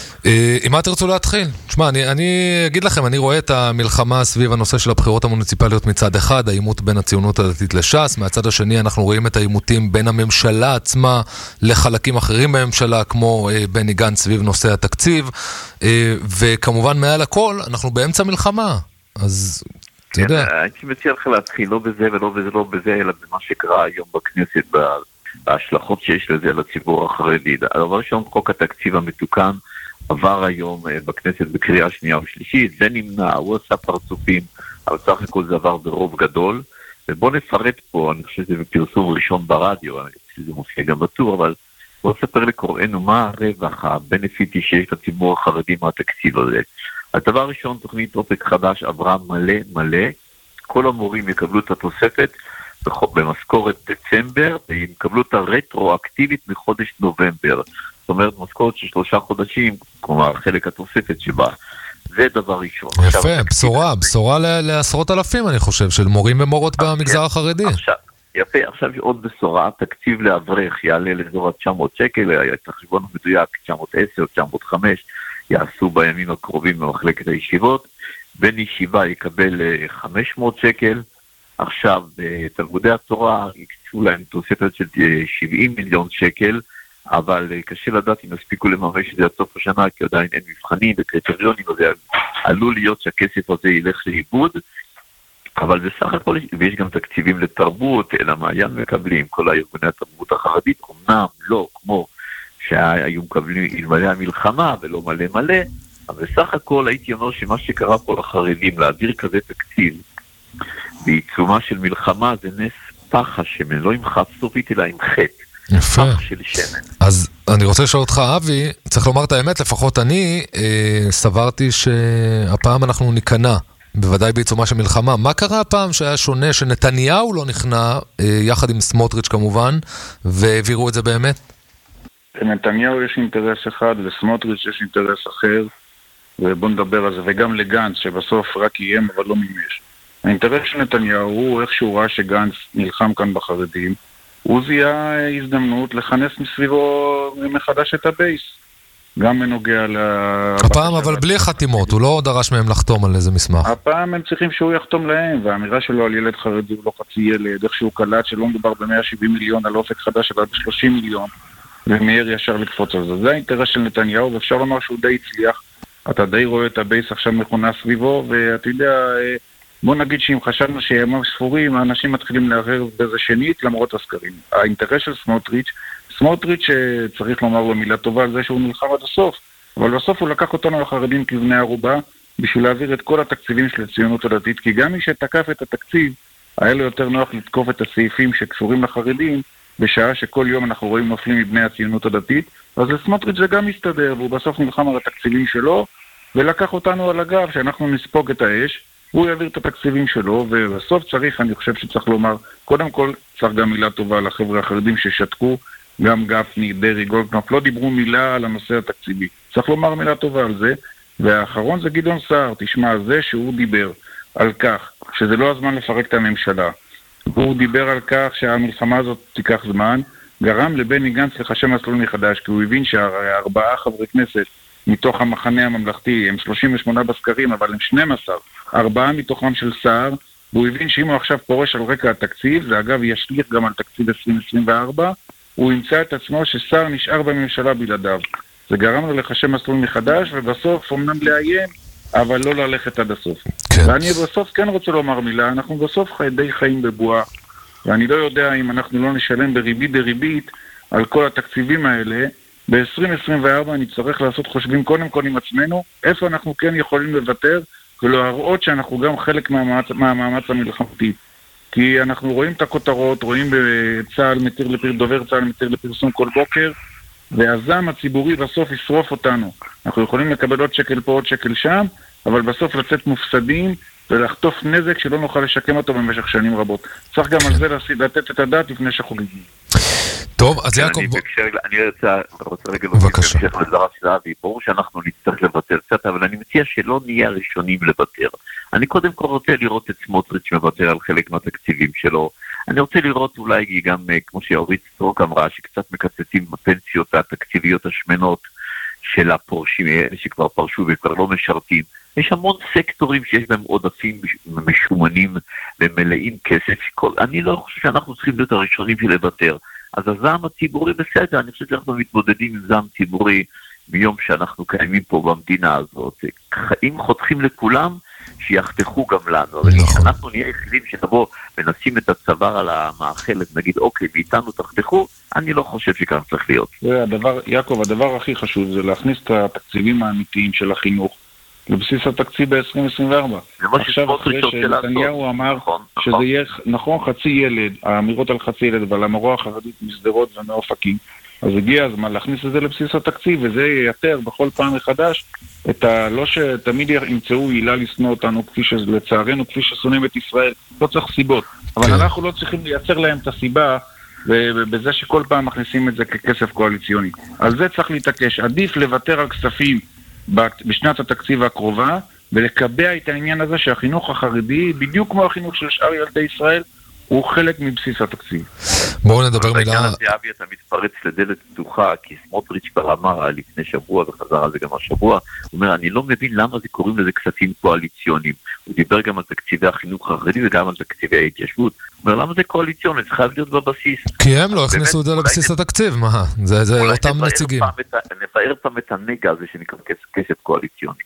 עם מה תרצו להתחיל? תשמע, אני, אני אגיד לכם, אני רואה את המלחמה סביב הנושא של הבחירות המוניציפליות מצד אחד, העימות בין הציונות הדתית לש"ס, מהצד השני אנחנו רואים את העימותים בין הממשלה עצמה לחלקים אחרים בממשלה, כמו אה, בני גנץ סביב נושא התקציב, אה, וכמובן מעל הכל, אנחנו באמצע מלחמה, אז אתה יודע. הייתי מציע לך להתחיל לא בזה ולא בזה, לא בזה, אלא במה שקרה היום בכנסת, בהשלכות שיש לזה לציבור החרדי. הדבר ראשון, חוק התקציב המתוקן, עבר היום בכנסת בקריאה שנייה ושלישית, זה נמנע, הוא עשה פרצופים, אבל סך הכל זה עבר ברוב גדול, ובוא נפרט פה, אני חושב שזה בפרסום ראשון ברדיו, אני חושב שזה מופיע גם בטור, אבל בוא נספר לקוראינו מה הרווח הבנפיטי שיש לציבור החרדי מהתקציב הזה. הדבר הראשון, תוכנית אופק חדש עברה מלא מלא, כל המורים יקבלו את התוספת במשכורת דצמבר, והם יקבלו את הרטרואקטיבית מחודש נובמבר. זאת אומרת, משכורת של שלושה חודשים, כלומר, חלק התוספת שבה. זה דבר ראשון. יפה, בשורה, בשורה לעשרות אלפים, אני חושב, של מורים ומורות במגזר החרדי. עכשיו, יפה, עכשיו עוד בשורה, תקציב לאברך יעלה לאזור תשע מאות שקל, את החשבון המדויק, תשע מאות עשר, תשע מאות חמש, יעשו בימים הקרובים במחלקת הישיבות, בן ישיבה יקבל חמש מאות שקל, עכשיו, תלמודי התורה יקצו להם תוספת של שבעים מיליון שקל, אבל קשה לדעת אם יספיקו לממש את זה עד סוף השנה, כי עדיין אין מבחנים וקריטריונים, וזה עלול להיות שהכסף הזה ילך לאיבוד, אבל בסך הכל, ויש גם תקציבים לתרבות, אלא מעיין מקבלים, כל הארגוני התרבות החרדית, אמנם לא כמו שהיו מקבלים אלמלא המלחמה ולא מלא מלא, אבל בסך הכל הייתי אומר שמה שקרה פה לחרדים, להעביר כזה תקציב, בעיצומה של מלחמה, זה נס פח השמן, לא עם חף סופית, אלא עם חטא. יפה. אז אני רוצה לשאול אותך, אבי, צריך לומר את האמת, לפחות אני אה, סברתי שהפעם אנחנו ניכנע, בוודאי בעיצומה של מלחמה. מה קרה הפעם שהיה שונה, שנתניהו לא נכנע, אה, יחד עם סמוטריץ' כמובן, והעבירו את זה באמת? לנתניהו יש אינטרס אחד, לסמוטריץ' יש אינטרס אחר, ובוא נדבר על זה, וגם לגנץ, שבסוף רק איים אבל לא מימש. האינטרס של נתניהו הוא איך שהוא ראה שגנץ נלחם כאן בחרדים, הוא זיהה הזדמנות לכנס מסביבו מחדש את הבייס. גם מנוגע ל... הפעם אבל בלי חתימות, הוא לא דרש מהם לחתום על איזה מסמך. הפעם הם צריכים שהוא יחתום להם, והאמירה שלו על ילד חרדי הוא לא חצי ילד, איך שהוא קלט שלא מדובר ב-מאה ושבעים מיליון על אופק חדש, אלא ב-שלושים מיליון, ומאיר ישר לקפוץ על זה. זה האינטרס של נתניהו, ואפשר לומר שהוא די הצליח. אתה די רואה את הבייס עכשיו מכונה סביבו, ואתה יודע... בוא נגיד שאם חשבנו שימים ספורים, האנשים מתחילים לערער בזה שנית למרות הסקרים. האינטרס של סמוטריץ', סמוטריץ' צריך לומר לו מילה טובה על זה שהוא נלחם עד הסוף, אבל בסוף הוא לקח אותנו לחרדים כבני ערובה, בשביל להעביר את כל התקציבים של הציונות הדתית, כי גם מי שתקף את התקציב, היה לו יותר נוח לתקוף את הסעיפים שקשורים לחרדים, בשעה שכל יום אנחנו רואים נופלים מבני הציונות הדתית, אז לסמוטריץ' זה גם מסתדר, והוא בסוף נלחם על התקציבים שלו, ולקח אותנו על הגב שאנחנו נספוג את האש, הוא יעביר את התקציבים שלו, ובסוף צריך, אני חושב שצריך לומר, קודם כל צריך גם מילה טובה לחבר'ה החרדים ששתקו, גם גפני, דרי, גולדקנופ, לא דיברו מילה על הנושא התקציבי. צריך לומר מילה טובה על זה, והאחרון זה גדעון סער, תשמע, זה שהוא דיבר על כך, שזה לא הזמן לפרק את הממשלה, והוא דיבר על כך שהמלחמה הזאת תיקח זמן, גרם לבני גנץ לחשב מסלול מחדש, כי הוא הבין שהארבעה חברי כנסת מתוך המחנה הממלכתי, הם שלושים ושמונה בסקרים, אבל הם שנים עשר, ארבעה מתוכם של סער, והוא הבין שאם הוא עכשיו פורש על רקע התקציב, זה אגב ישליך גם על תקציב עשרים עשרים וארבע, הוא ימצא את עצמו שסער נשאר בממשלה בלעדיו. זה גרם לו לחשב מסלול מחדש, ובסוף אומנם לאיים, אבל לא ללכת עד הסוף. כן. ואני בסוף כן רוצה לומר מילה, אנחנו בסוף חי, די חיים בבועה, ואני לא יודע אם אנחנו לא נשלם בריבית דריבית על כל התקציבים האלה. ב-עשרים עשרים וארבע אני צריך לעשות חושבים קודם כל עם עצמנו, איפה אנחנו כן יכולים לוותר, ולהראות שאנחנו גם חלק מהמאמץ, מהמאמץ המלחמתי. כי אנחנו רואים את הכותרות, רואים בצה"ל מתיר לפר, דובר צה"ל מתיר לפרסום כל בוקר, והזעם הציבורי בסוף ישרוף אותנו. אנחנו יכולים לקבל עוד שקל פה, עוד שקל שם, אבל בסוף לצאת מופסדים ולחטוף נזק שלא נוכל לשקם אותו במשך שנים רבות. צריך גם על זה לתת את הדעת לפני שחוגגים. טוב, אז יעקב... אני רוצה רגע בבקשה. ברור שאנחנו נצטרך לוותר קצת, אבל אני מציע שלא נהיה הראשונים לוותר. אני קודם כל רוצה לראות את סמוטריץ' מוותר על חלק מהתקציבים שלו. אני רוצה לראות אולי גם, כמו שאורית סטרוק אמרה, שקצת מקצצים בפנסיות התקציביות השמנות של הפורשים, שכבר פרשו וכבר לא משרתים. יש המון סקטורים שיש בהם עודפים משומנים ומלאים כסף. אני לא חושב שאנחנו צריכים להיות הראשונים של לוותר. אז הזעם הציבורי בסדר, אני חושב שאנחנו מתמודדים עם זעם ציבורי מיום שאנחנו קיימים פה במדינה הזאת. אם חותכים לכולם, שיחתכו גם לנו. אבל אנחנו נהיה יחידים שנבוא ונשים את הצוואר על המאכלת, נגיד, אוקיי, מאיתנו תחתכו, אני לא חושב שכך צריך להיות. הדבר, יעקב, הדבר הכי חשוב זה להכניס את התקציבים האמיתיים של החינוך לבסיס התקציב ב-עשרים עשרים וארבע. עכשיו אחרי שנתניהו אמר שזה יהיה נכון חצי ילד, האמירות על חצי ילד ועל המורה החרדית מסדרות ומאופקים, אז הגיע הזמן להכניס את זה לבסיס התקציב, וזה ייתר בכל פעם מחדש את ה... לא שתמיד ימצאו עילה לשנוא אותנו, כפי שלצערנו, כפי ששונאים את ישראל, לא צריך סיבות. אבל אנחנו לא צריכים לייצר להם את הסיבה בזה שכל פעם מכניסים את זה ככסף קואליציוני. על זה צריך להתעקש. עדיף לוותר על כספים בשנת התקציב הקרובה, ולקבע את העניין הזה שהחינוך החרדי, בדיוק כמו החינוך של שאר ילדי ישראל, הוא חלק מבסיס התקציב. בואו נדבר מילה... בעניין הזה, אבי, אתה מתפרץ לדלת פתוחה, כי סמוטריץ' כבר אמר לפני שבוע, וחזר על זה גם השבוע, הוא אומר, אני לא מבין למה זה קוראים לזה כספים קואליציוניים. הוא דיבר גם על תקציבי החינוך החרדי, וגם על תקציבי ההתיישבות. הוא אומר, למה זה קואליציוני? זה חייב להיות בבסיס. כי הם לא הכניסו את זה לבסיס התקציב, מה? זה אותם נציגים. נבאר פעם את הנגע הזה שנקרא כסף קואליציוני.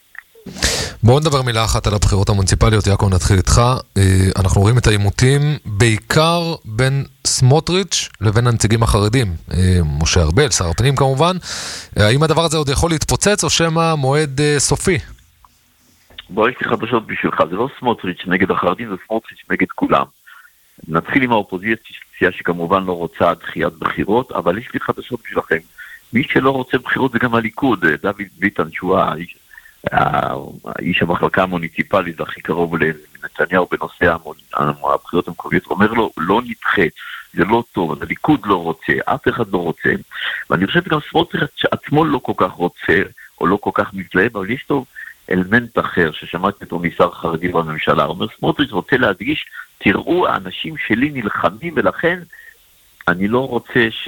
בואו נדבר מילה אחת על הבחירות המוניציפליות. יעקב, נתחיל איתך. אנחנו רואים את העימותים בעיקר בין סמוטריץ' לבין הנציגים החרדים, משה ארבל, שר הפנים כמובן. האם הדבר הזה עוד יכול להתפוצץ או שמה מועד סופי? בוא, יש לי חדשות בשבילך, זה לא סמוטריץ' נגד החרדים, זה סמוטריץ' נגד כולם. נתחיל עם האופוזיציה שכמובן לא רוצה דחיית בחירות, אבל יש לי חדשות בשבילכם. מי שלא רוצה בחירות זה גם הליכוד, דוד ביטן שהוא האיש האיש המחלקה המוניציפלית הכי קרוב לנתניהו בנושא הבחירות המקומיות, אומר לו, לא נדחה, זה לא טוב, הליכוד לא רוצה, אף אחד לא רוצה, ואני חושב גם סמוטריץ' עצמו לא כל כך רוצה, או לא כל כך מתלהב, אבל יש טוב אלמנט אחר ששמעתי אותו משר חרדי בממשלה, אומר סמוטריץ' רוצה להדגיש, תראו, האנשים שלי נלחמים, ולכן אני לא רוצה ש...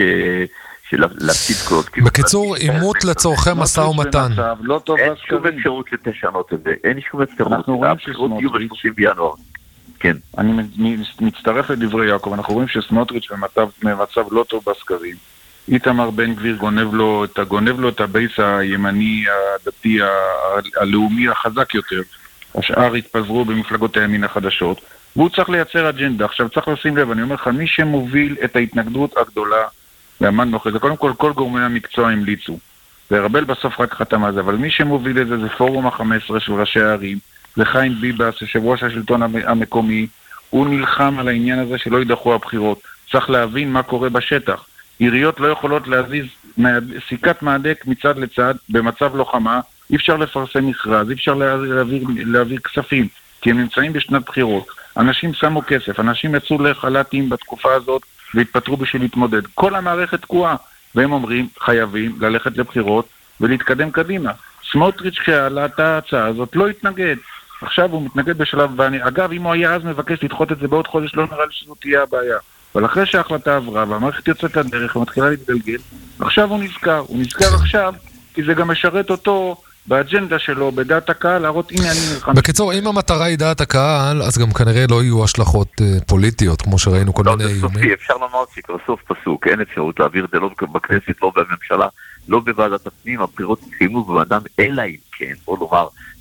בקיצור, עימות לצורכי משא ומתן. אין שום אפשרות לשנות את זה, אין שום אפשרות. הבחירות יהיו ב-שלושים בינואר. כן. אני מצטרף לדברי יעקב, אנחנו רואים שסמוטריץ' במצב לא טוב בסקרים. איתמר בן גביר גונב לו את גונב לו את הבייס הימני, הדתי, הלאומי החזק יותר. השאר התפזרו במפלגות הימין החדשות, והוא צריך לייצר אג'נדה. עכשיו צריך לשים לב, אני אומר לך, מי שמוביל את ההתנגדות הגדולה לאמן נוחי, זה קודם כל כל גורמי המקצוע המליצו. ורבל בסוף רק חתם על זה, אבל מי שמוביל את זה זה פורום ה-חמש עשרה של ראשי הערים, זה חיים ביבס, יושב ראש השלטון המקומי, הוא נלחם על העניין הזה שלא יידחו הבחירות. צריך להבין מה קורה בשטח. עיריות לא יכולות להזיז סיכת מעדק מצד לצד במצב לוחמה, אי אפשר לפרסם מכרז, אי אפשר להעביר, להעביר כספים, כי הם נמצאים בשנת בחירות. אנשים שמו כסף, אנשים יצאו לחל"תים בתקופה הזאת, והתפטרו בשביל להתמודד. כל המערכת תקועה, והם אומרים, חייבים ללכת לבחירות ולהתקדם קדימה. סמוטריץ' כשעלה את ההצעה הזאת לא התנגד. עכשיו הוא מתנגד בשלב, ואני, אגב, אם הוא היה אז מבקש לדחות את זה בעוד חודש, לא נראה לי שזו תהיה הבעיה. אבל אחרי שההחלטה עברה, והמערכת יוצאת לדרך ומתחילה להתגלגל, עכשיו הוא נזכר. הוא נזכר עכשיו, כי זה גם משרת אותו באג'נדה שלו, בדעת הקהל, להראות, הנה אני נלחם. בקיצור, אם המטרה היא דעת הקהל, אז גם כנראה לא יהיו השלכות פוליטיות, כמו שראינו כל מיני איומים. אפשר לומר שכבר סוף פסוק, אין אפשרות להעביר את זה לא בכנסת, לא בממשלה, לא בוועדת הפנים, הבחירות התקיימו בוועדם, אלא אם כן, או לומר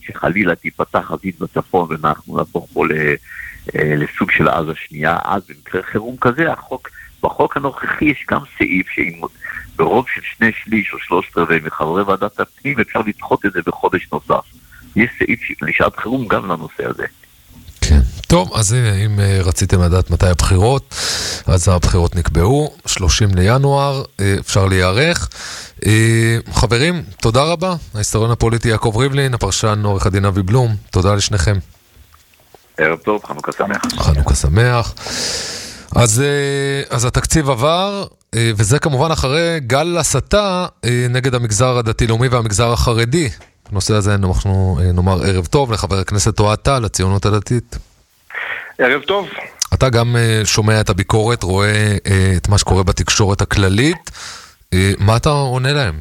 שחלילה תיפתח חזית בצפון ואנחנו נהפוך פה לסוג של עזה שנייה, אז במקרה חירום כזה, החוק, בחוק הנוכחי יש גם סעיף שאם ברוב של שני שליש או שלושת רבעי מחברי ועדת הפנים אפשר לדחות את זה בחודש נוסף. יש סעיף לשעת חירום גם לנושא הזה. כן, טוב, אז אם רציתם לדעת מתי הבחירות, אז הבחירות נקבעו, שלושים לינואר, אפשר להיערך. חברים, תודה רבה. ההיסטוריון הפוליטי יעקב ריבלין, הפרשן עורך הדין אבי בלום, תודה לשניכם. ערב טוב, חנוכה שמח. חנוכה שמח. אז, אז התקציב עבר, וזה כמובן אחרי גל הסתה נגד המגזר הדתי-לאומי והמגזר החרדי. בנושא הזה אנחנו נאמר ערב טוב לחבר הכנסת אוהד טל, הציונות הדתית. ערב טוב. אתה גם שומע את הביקורת, רואה את מה שקורה בתקשורת הכללית. מה אתה עונה להם?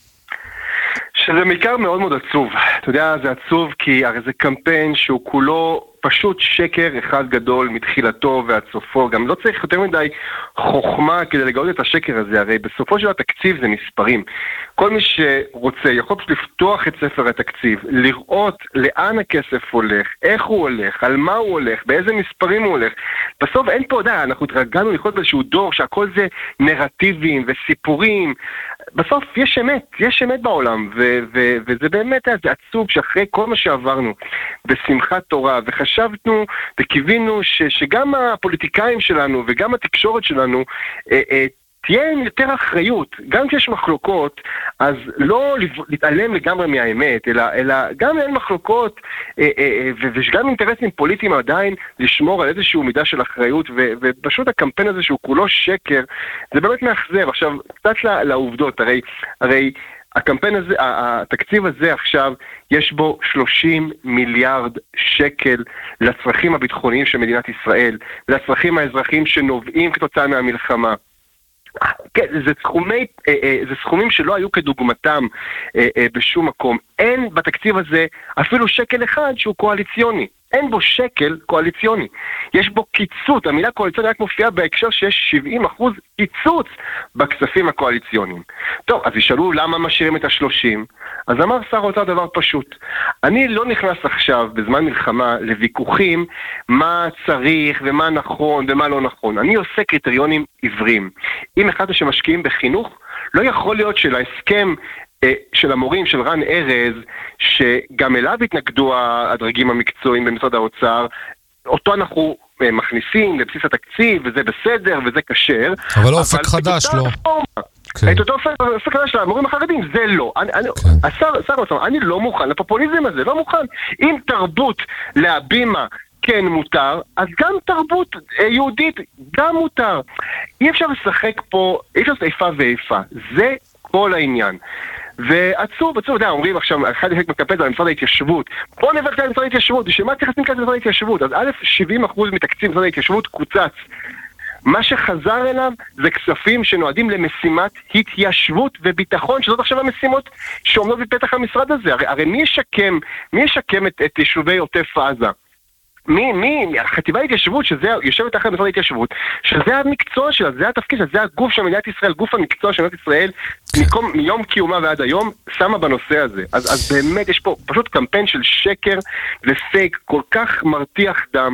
שזה מקר מאוד מאוד עצוב. אתה יודע, זה עצוב כי הרי זה קמפיין שהוא כולו פשוט שקר אחד גדול מתחילתו ועד סופו. גם לא צריך יותר מדי חוכמה כדי לגלות את השקר הזה. הרי בסופו של התקציב זה מספרים. כל מי שרוצה יכול פשוט לפתוח את ספר התקציב, לראות לאן הכסף הולך, איך הוא הולך, על מה הוא הולך, באיזה מספרים הוא הולך. בסוף אין פה, די, אנחנו התרגלנו לחיות באיזשהו דור שהכל זה נרטיבים וסיפורים. בסוף יש אמת, יש אמת בעולם, ו- ו- וזה באמת זה עצוב שאחרי כל מה שעברנו בשמחת תורה, וחשבנו וקיווינו ש- שגם הפוליטיקאים שלנו וגם התקשורת שלנו אה, אה, תהיה עם יותר אחריות, גם כשיש מחלוקות, אז לא להתעלם לגמרי מהאמת, אלא, אלא גם אין מחלוקות, אה, אה, וגם אינטרסים פוליטיים עדיין לשמור על איזשהו מידה של אחריות, ו, ופשוט הקמפיין הזה שהוא כולו שקר, זה באמת מאכזב. עכשיו, קצת לעובדות, הרי, הרי הקמפיין הזה, התקציב הזה עכשיו, יש בו שלושים מיליארד שקל לצרכים הביטחוניים של מדינת ישראל, לצרכים האזרחיים שנובעים כתוצאה מהמלחמה. כן, זה סכומי, זה סכומים שלא היו כדוגמתם בשום מקום. אין בתקציב הזה אפילו שקל אחד שהוא קואליציוני. אין בו שקל קואליציוני. יש בו קיצוץ. המילה קואליציוני רק מופיעה בהקשר שיש שבעים אחוז קיצוץ בכספים הקואליציוניים. טוב, אז ישאלו למה משאירים את השלושים. אז אמר שר האוצר דבר פשוט. אני לא נכנס עכשיו בזמן מלחמה לוויכוחים מה צריך ומה נכון ומה לא נכון. אני עושה קריטריונים עיוורים. אם אחד שמשקיעים בחינוך, לא יכול להיות שלהסכם של המורים של רן ארז, שגם אליו התנגדו הדרגים המקצועיים במשרד האוצר, אותו אנחנו מכניסים לבסיס התקציב, וזה בסדר, וזה קשר. אבל אופק חדש לא. את אותו אופק חדש של המורים החרדים, זה לא. השר האוצר, אני לא מוכן לפופוליזם הזה, לא מוכן. אם תרבות להבימה כן מותר, אז גם תרבות יהודית גם מותר. אי אפשר לשחק פה, אי אפשר איפה ואיפה. זה כל העניין. ועצוב, עצוב, אתה יודע, אומרים עכשיו, אחד אחד מקפד על משרד ההתיישבות. בוא נבטל על משרד ההתיישבות, שמה צריך לשים כאן משרד ההתיישבות? אז א', שבעים אחוז מתקציב משרד ההתיישבות קוצץ. מה שחזר אליו זה כספים שנועדים למשימת התיישבות וביטחון, שזאת עכשיו המשימות שעומדות בפתח המשרד הזה. הרי, הרי מי ישקם, מי ישקם את, את יישובי עוטף עזה? מי, מי, החטיבה להתיישבות, שזה יושבת אחרי משרד ההתיישבות, שזה המקצוע שלה, זה התפקיד שלה, זה הגוף של מדינת ישראל, גוף המקצוע של מדינת ישראל, מקום, מיום קיומה ועד היום, שמה בנושא הזה. אז, אז באמת יש פה פשוט קמפיין של שקר ופייק, כל כך מרתיח דם,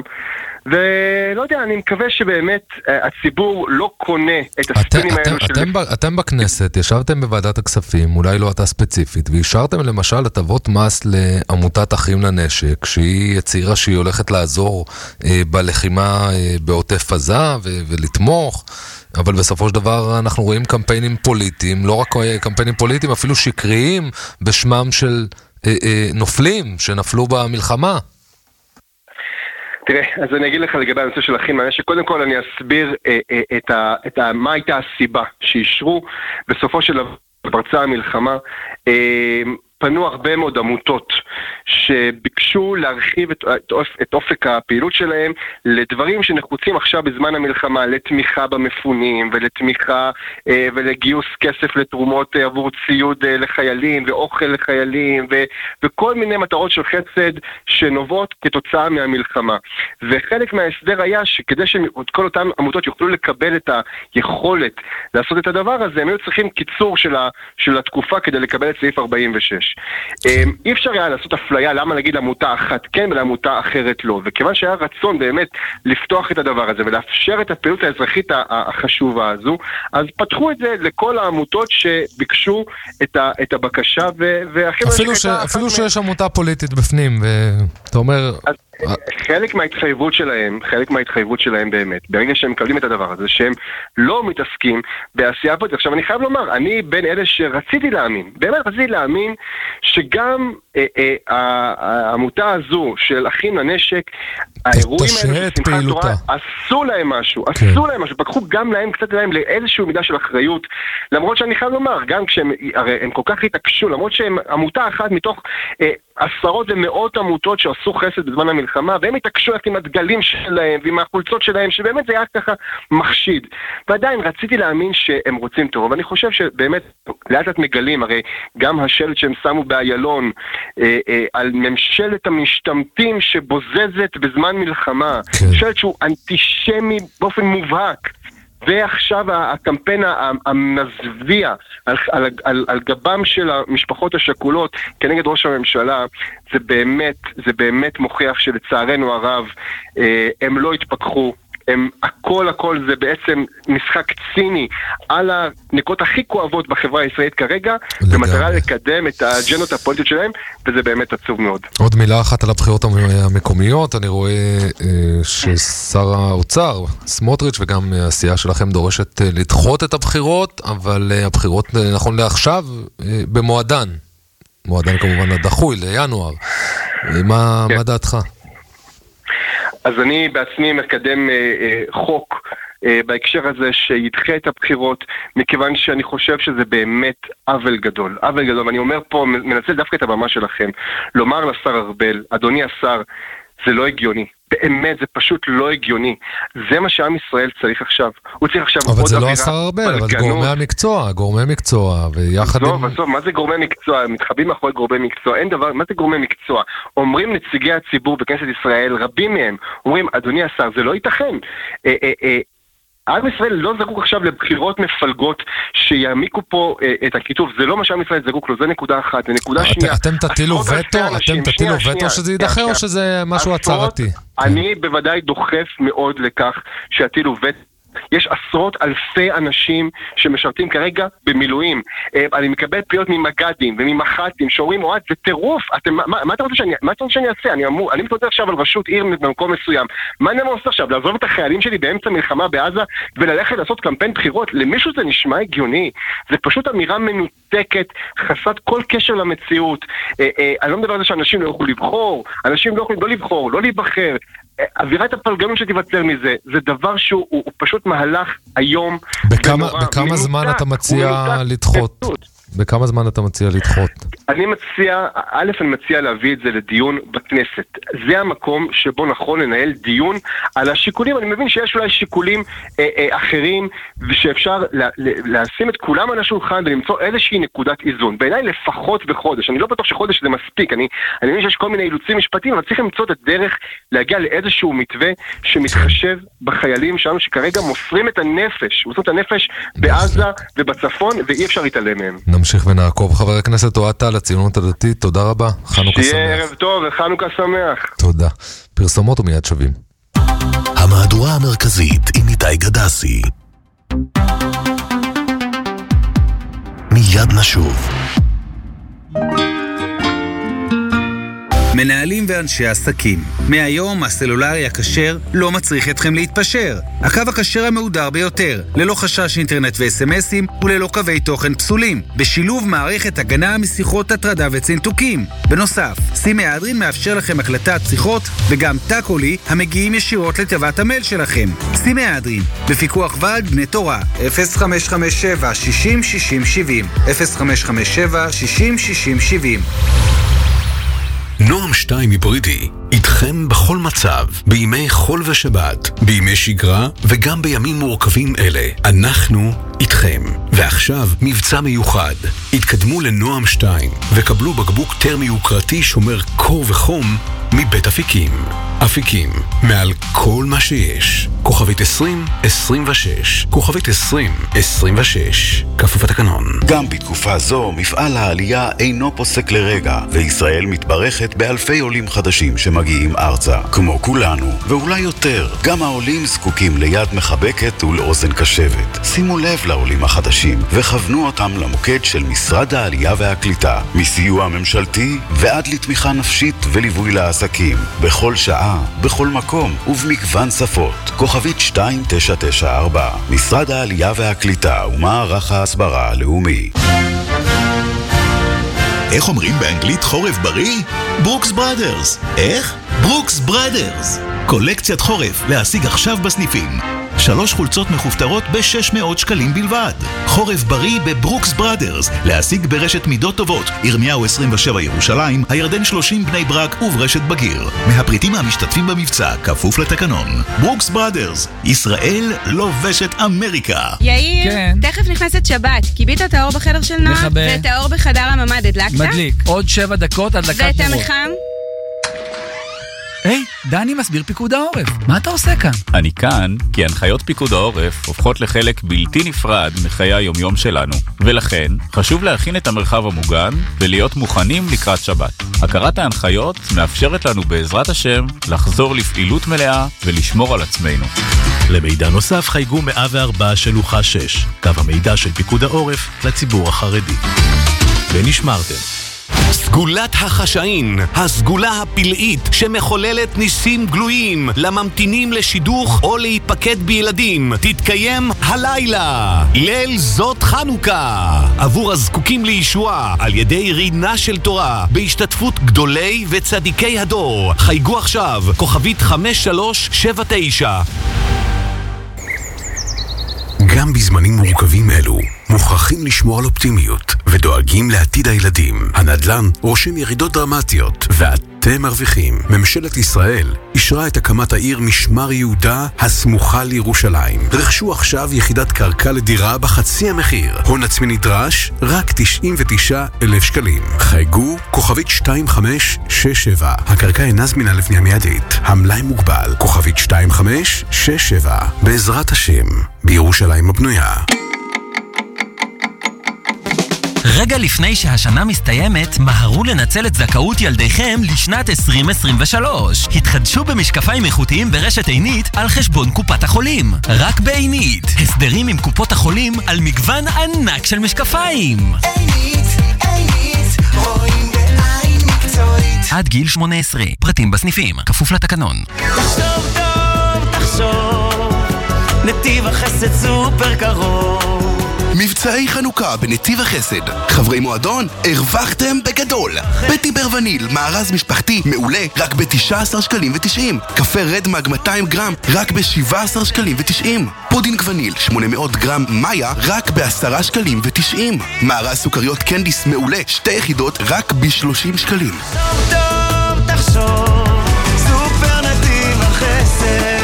ולא יודע, אני מקווה שבאמת הציבור לא קונה את הספינים האלו של... אתם, אתם בכנסת ישבתם בוועדת הכספים, אולי לא אתה ספציפית, ואישרתם למשל הטבות מס לעמותת אחים לנשק, שהיא הצהירה שהיא הולכת לעזור אה, בלחימה אה, בעוטף עזה ו- ולתמוך, אבל בסופו של דבר אנחנו רואים קמפיינים פוליטיים, לא רק קמפיינים פוליטיים, אפילו שקריים בשמם של אה, אה, נופלים שנפלו במלחמה. תראה, אז אני אגיד לך לגבי הנושא של אחים לנשק. קודם כל אני אסביר אה, אה, את ה, את ה, מה הייתה הסיבה שאישרו בסופו של פרצה המלחמה. אה, פנו הרבה מאוד עמותות שביקשו להרחיב את, את, את אופק הפעילות שלהם לדברים שנחוצים עכשיו בזמן המלחמה, לתמיכה במפונים ולתמיכה אה, ולגיוס כסף לתרומות אה, עבור ציוד אה, לחיילים ואוכל לחיילים ו, וכל מיני מטרות של חסד שנובעות כתוצאה מהמלחמה. וחלק מההסדר היה שכדי שכל אותן עמותות יוכלו לקבל את היכולת לעשות את הדבר הזה, הם היו צריכים קיצור של, ה, של התקופה כדי לקבל את סעיף ארבעים ושש. יש. אי אפשר היה לעשות אפליה, למה להגיד לעמותה אחת כן ולעמותה אחרת לא, וכיוון שהיה רצון באמת לפתוח את הדבר הזה ולאפשר את הפעילות האזרחית החשובה הזו, אז פתחו את זה לכל העמותות שביקשו את, ה, את הבקשה, אפילו, ש... אפילו שיש עמותה פוליטית בפנים, ואתה אומר... אז... חלק מההתחייבות שלהם, חלק מההתחייבות שלהם באמת, ברגע שהם מקבלים את הדבר הזה, שהם לא מתעסקים בעשייה פוליטית. עכשיו אני חייב לומר, אני בין אלה שרציתי להאמין, באמת רציתי להאמין שגם אה, אה, העמותה הזו של אחים לנשק, האירועים האלה של שמחת תורה, עשו להם משהו, כן. עשו להם משהו, פקחו גם להם קצת להם לאיזשהו מידה של אחריות, למרות שאני חייב לומר, גם כשהם הרי הם כל כך התעקשו, למרות שהם עמותה אחת מתוך אה, עשרות ומאות עמותות שעשו חסד בזמן המלחמה, והם התעקשו עם הדגלים שלהם ועם החולצות שלהם, שבאמת זה היה ככה מחשיד. ועדיין רציתי להאמין שהם רוצים טוב, ואני חושב שבאמת לאט לאט מגלים, הרי גם השלט שהם שמו באיילון אה, אה, על ממשלת המשתמטים שבוזזת בזמן מלחמה, כן. שלט שהוא אנטישמי באופן מובהק, ועכשיו הקמפיין המזוויע על, על, על, על גבם של המשפחות השכולות כנגד ראש הממשלה, זה באמת, זה באמת מוכיח שלצערנו הרב הם לא התפכחו, הם הכל הכל זה בעצם משחק ציני על הנקודות הכי כואבות בחברה הישראלית כרגע, במטרה לקדם את האג'נדות הפוליטיות שלהם, וזה באמת עצוב מאוד. עוד מילה אחת על הבחירות המקומיות, אני רואה אה, ששר האוצר, סמוטריץ' וגם העשייה שלכם דורשת אה, לדחות את הבחירות, אבל אה, הבחירות אה, נכון לעכשיו אה, במועדן, מועדן כמובן הדחוי לינואר. אה, מה, כן. מה דעתך? אז אני בעצמי מקדם אה, אה, חוק אה, בהקשר הזה שידחה את הבחירות, מכיוון שאני חושב שזה באמת עוול גדול. עוול גדול, ואני אומר פה, מנצל דווקא את הבמה שלכם, לומר לשר ארבל, אדוני השר, זה לא הגיוני. באמת, זה פשוט לא הגיוני. זה מה שעם ישראל צריך עכשיו. הוא צריך עכשיו אבל זה לא השר ארבל, אבל זה גורמי המקצוע, גורמי מקצוע, ויחד עם... בסוף, מה זה גורמי מקצוע? מתחבאים מאחורי גורמי מקצוע, אין דבר, מה זה גורמי מקצוע? אומרים נציגי הציבור בכנסת ישראל, רבים מהם, אומרים, אדוני השר, זה לא ייתכן. אה, אה, אה, עם ישראל לא זקוק עכשיו לבחירות מפלגות שיעמיקו פה אה, את הכיתוב, זה לא מה שעם ישראל זקוק לו, זה נקודה אחת. ונקודה את, שנייה, אתם תטילו וטו, אתם תטילו וטו שזה יידחה או שזה משהו הצהרתי? אני בוודאי דוחף מאוד לכך שיטילו וטו. יש עשרות אלפי אנשים שמשרתים כרגע במילואים. אני מקבל פניות ממג"דים וממח"טים שאומרים, אוהד, זה טירוף, אתם, מה, מה אתה רוצה שאני, מה אתה רוצה שאני אעשה? אני אמור, אני מתמודד עכשיו על רשות עיר במקום מסוים. מה אני אמור עכשיו? לעזוב את החיילים שלי באמצע מלחמה בעזה וללכת לעשות קמפיין בחירות? למישהו זה נשמע הגיוני. זה פשוט אמירה מנותקת, חסרת כל קשר למציאות. אני לא מדבר על זה שאנשים לא יכולים לבחור, אנשים לא יכולים לא לבחור, לא להיבחר. אווירת הפלגנות שתיווצר מזה, זה דבר שהוא הוא, הוא פשוט מהלך היום. בכמה, בכמה זמן אתה מציע לדחות? בכמה זמן אתה מציע לדחות? אני מציע, א', אני מציע להביא את זה לדיון בכנסת. זה המקום שבו נכון לנהל דיון על השיקולים. אני מבין שיש אולי שיקולים אה, אה, אחרים, ושאפשר לה, לשים את כולם על השולחן ולמצוא איזושהי נקודת איזון. בעיניי לפחות בחודש. אני לא בטוח שחודש זה מספיק. אני, אני מבין שיש כל מיני אילוצים משפטיים, אבל צריך למצוא את הדרך להגיע לאיזשהו מתווה שמתחשב בחיילים שלנו, שכרגע מוסרים את הנפש, מוסרים את הנפש בעזה ובצפון, ואי אפשר להתעלם מהם. נמשיך ונעקוב. חבר הכנסת אוהד טל, הציונות הדתית, תודה רבה. חנוכה שמח. שיהיה ערב טוב וחנוכה שמח. תודה. פרסומות ומיד שווים. המהדורה המרכזית עם איתי גדסי. מיד נשוב. מנהלים ואנשי עסקים. מהיום הסלולרי הכשר לא מצריך אתכם להתפשר. הקו הכשר המהודר ביותר, ללא חשש אינטרנט ו-אס-אמסים וללא קווי תוכן פסולים, בשילוב מערכת הגנה משיחות הטרדה וצנתוקים. בנוסף, סים מהדרין מאפשר לכם הקלטת שיחות וגם טאקולי המגיעים ישירות לתיבת המייל שלכם. סים מהדרין, בפיקוח ועד בני תורה, אפס חמש חמש שבע שישים שישים שבעים, אפס חמש חמש שבע שישים שישים שבעים. נועם שתיים היברידי, איתכם בכל מצב, בימי חול ושבת, בימי שגרה וגם בימים מורכבים אלה. אנחנו איתכם. ועכשיו מבצע מיוחד. התקדמו לנועם שתיים וקבלו בקבוק טרמי יוקרתי שומר קור וחום מבית אפיקים. אפיקים, מעל כל מה שיש. כוכבית עשרים עשרים ושש, כוכבית עשרים עשרים ושש, כפוף התקנון. גם בתקופה זו מפעל העלייה אינו פוסק לרגע, וישראל מתברכת באלפי עולים חדשים שמגיעים ארצה. כמו כולנו, ואולי יותר, גם העולים זקוקים ליד מחבקת ולאוזן קשבת. שימו לב לעולים החדשים וכוונו אותם למוקד של משרד העלייה והקליטה, מסיוע ממשלתי ועד לתמיכה נפשית וליווי לעסקים, בכל שעה, בכל מקום ובמגוון שפות. כוכבית שתיים תשע תשע ארבע, משרד העלייה והקליטה ומערך ההסברה הלאומי. איך אומרים באנגלית חורף בריא? ברוקס בראדרס. איך? ברוקס בראדרס. קולקציית חורף להשיג עכשיו בסניפים. שלוש חולצות מחופתרות ב-שש מאות שקלים בלבד. חורף בריא בברוקס בראדרס, להשיג ברשת מידות טובות, ירמיהו עשרים ושבע ירושלים, הירדן שלושים בני ברק וברשת בגיר. מהפריטים המשתתפים במבצע, כפוף לתקנון. ברוקס בראדרס, ישראל לובשת אמריקה. יאיר, כן. תכף נכנסת שבת, כיבית את האור בחדר של נועה, מחבר. ואת האור בחדר הממד הדלקת? מדליק, עוד שבע דקות הדלקת נרות. ואת המחם? היי, דני מסביר פיקוד העורף. מה אתה עושה כאן? אני כאן כי הנחיות פיקוד העורף הופכות לחלק בלתי נפרד מחיי היומיום שלנו. ולכן, חשוב להכין את המרחב המוגן ולהיות מוכנים לקראת שבת. הכרת ההנחיות מאפשרת לנו בעזרת השם לחזור לפעילות מלאה ולשמור על עצמנו. למידע נוסף חייגו מאה וארבע שלוחה שש, קו המידע של פיקוד העורף לציבור החרדי. ונשמרתם. סגולת החשאין, הסגולה הפלאית שמחוללת ניסים גלויים לממתינים לשידוך או להיפקד בילדים, תתקיים הלילה, ליל זאת חנוכה, עבור הזקוקים לישועה על ידי רינה של תורה, בהשתתפות גדולי וצדיקי הדור. חייגו עכשיו, כוכבית חמש שלוש שבע תשע. גם בזמנים מורכבים אלו, מוכרחים לשמור על אופטימיות ודואגים לעתיד הילדים. הנדל"ן רושם ירידות דרמטיות ואתם מרוויחים. ממשלת ישראל אישרה את הקמת העיר משמר יהודה הסמוכה לירושלים. רכשו עכשיו יחידת קרקע לדירה בחצי המחיר. הון עצמי נדרש רק תשעים ותשעה אלף שקלים. חייגו כוכבית שתיים חמש שש שבע. הקרקע אינה זמינה לבנייה מיידית. המלאי מוגבל. כוכבית שתיים חמש שש שבע. בעזרת השם, בירושלים הבנויה. רגע לפני שהשנה מסתיימת, מהרו לנצל את זכאות ילדיכם לשנת עשרים עשרים ושלוש. התחדשו במשקפיים איכותיים ברשת עינית על חשבון קופת החולים. רק בעינית. הסדרים עם קופות החולים על מגוון ענק של משקפיים. עינית, עינית, רואים בעין מקצועית. עד גיל שמונה עשרה. פרטים בסניפים. כפוף לתקנון. תחשוב טוב, תחשוב. נתיב החסד סופר קרוב. מבצעי חנוכה בנתיב החסד. חברי מועדון, הרווחתם בגדול. בטי ברווניל, מארז משפחתי מעולה, רק ב-תשעה עשר שקלים ותשעים. קפה רדמג מאתיים גרם, רק ב-שבעה עשר שקלים ותשעים. פודינג וניל, שמונה מאות גרם מאיה, רק ב-עשרה שקלים ותשעים. מארז סוכריות קנדיס מעולה, שתי יחידות, רק ב-שלושים שקלים. טוב טוב, תחשוב, סופר נתיב החסד.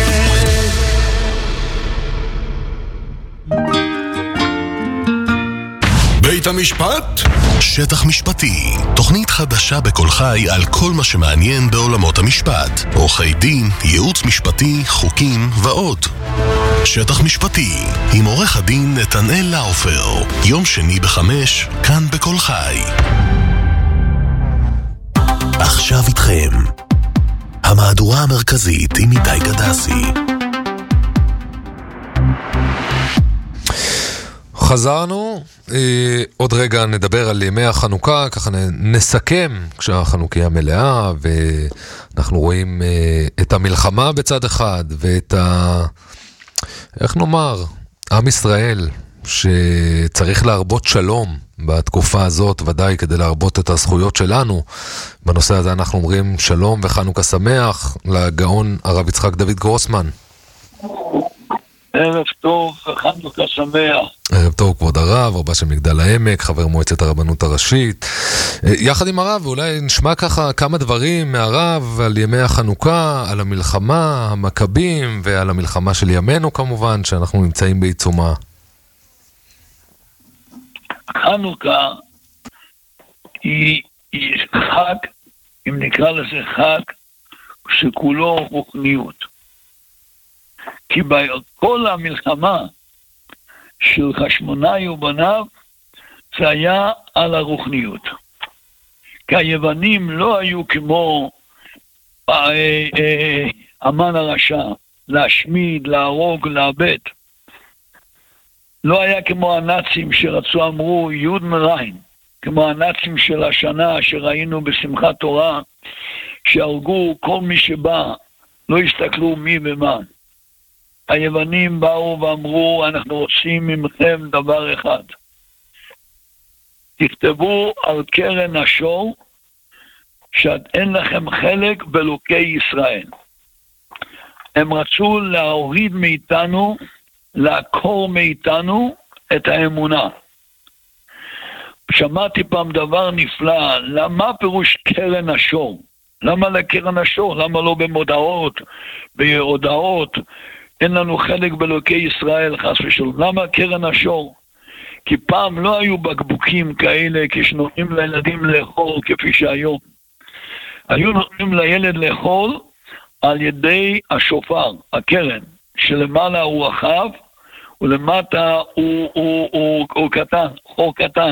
בית המשפט? שטח משפטי, תוכנית חדשה בכל חי על כל מה שמעניין בעולמות המשפט. עורכי דין, ייעוץ משפטי, חוקים ועוד. שטח משפטי, עם עורך הדין נתנאל לאופר. יום שני בחמש, כאן בכל חי. עכשיו איתכם המהדורה המרכזית עם איתי גדסי. חזרנו, אה, עוד רגע נדבר על ימי החנוכה, ככה נסכם כשהחנוכיה מלאה, ואנחנו רואים אה, את המלחמה בצד אחד, ואת ה... איך נאמר, עם ישראל, שצריך להרבות שלום בתקופה הזאת, ודאי כדי להרבות את הזכויות שלנו. בנושא הזה אנחנו אומרים שלום וחנוכה שמח לגאון הרב יצחק דוד גרוסמן. ערב טוב וחנוכה שמח. ערב טוב כבוד הרב, רבה של מגדל העמק, חבר מועצת הרבנות הראשית. יחד עם הרב, אולי נשמע ככה כמה דברים מהרב על ימי החנוכה, על המלחמה, המכבים, ועל המלחמה של ימינו כמובן, שאנחנו נמצאים בעיצומה. חנוכה היא, היא חג, אם נקרא לזה חג, שכולו רוחניות. כי בכל המלחמה של חשמונאי ובניו זה היה על הרוחניות. כי היוונים לא היו כמו המן הרשע, להשמיד, להרוג, לאבד. לא היה כמו הנאצים שרצו, אמרו יוד מריין, כמו הנאצים של השנה שראינו בשמחת תורה, שהרגו כל מי שבא, לא הסתכלו מי ומה. היוונים באו ואמרו, אנחנו רוצים ממכם דבר אחד. תכתבו על קרן השור, שאין לכם חלק באלוקי ישראל. הם רצו להוריד מאיתנו, לעקור מאיתנו את האמונה. שמעתי פעם דבר נפלא, למה פירוש קרן השור? למה לקרן השור? למה לא במודעות, בהודעות? אין לנו חלק באלוקי ישראל, חס ושלום. למה קרן השור? כי פעם לא היו בקבוקים כאלה כשנותנים לילדים לאכול כפי שהיום. היו נותנים לילד לאכול על ידי השופר, הקרן, שלמעלה הוא רחב, ולמטה הוא, הוא, הוא, הוא קטן, חור קטן.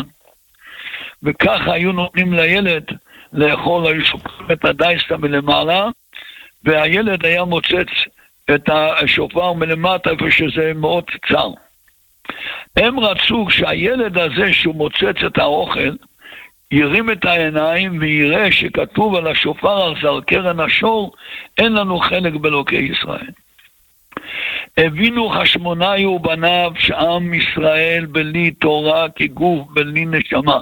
וככה היו נותנים לילד לאכול, היו שופרים את הדייסה מלמעלה, והילד היה מוצץ את השופר מלמטה, איפה שזה מאוד קצר. הם רצו שהילד הזה שהוא מוצץ את האוכל, ירים את העיניים ויראה שכתוב על השופר הזה, על קרן השור, אין לנו חלק באלוקי ישראל. הבינו חשמונאי ובניו שעם ישראל בלי תורה כגוף בלי נשמה.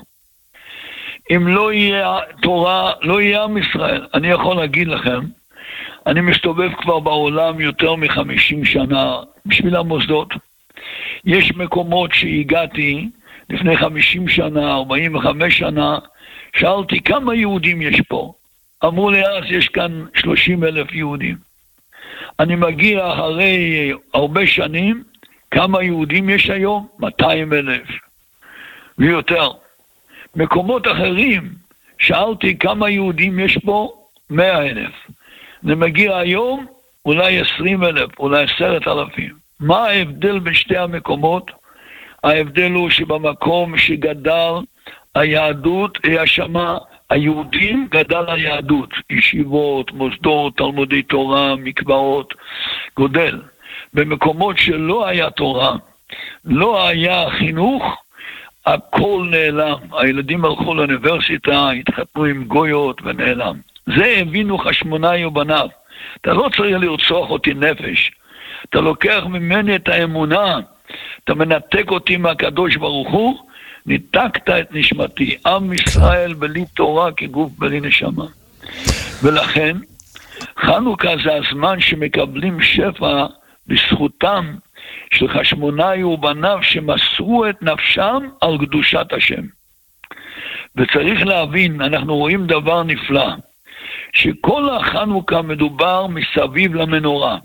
אם לא יהיה תורה, לא יהיה עם ישראל. אני יכול להגיד לכם, אני מסתובב כבר בעולם יותר מחמישים שנה בשביל המוסדות. יש מקומות שהגעתי לפני חמישים שנה, ארבעים וחמש שנה, שאלתי כמה יהודים יש פה. אמרו לי אז יש כאן שלושים אלף יהודים. אני מגיע אחרי הרבה שנים, כמה יהודים יש היום? מאתיים אלף ויותר. מקומות אחרים, שאלתי כמה יהודים יש פה? מאה אלף. זה מגיע היום אולי עשרים אלף, אולי עשרת אלפים. מה ההבדל בין שתי המקומות? ההבדל הוא שבמקום שגדל היהדות, היה שמה היהודים, גדל היהדות, ישיבות, מוסדות, תלמודי תורה, מקוואות, גודל. במקומות שלא היה תורה, לא היה חינוך, הכל נעלם. הילדים הלכו לאוניברסיטה, התחתנו עם גויות ונעלם. זה הבינו חשמונאי ובניו. אתה לא צריך לרצוח אותי נפש. אתה לוקח ממני את האמונה, אתה מנתק אותי מהקדוש ברוך הוא, ניתקת את נשמתי. עם ישראל בלי תורה כגוף בלי נשמה. ולכן, חנוכה זה הזמן שמקבלים שפע בזכותם של חשמונאי ובניו שמסרו את נפשם על קדושת השם. וצריך להבין, אנחנו רואים דבר נפלא, שכל החנוכה מדובר מסביב למנורה.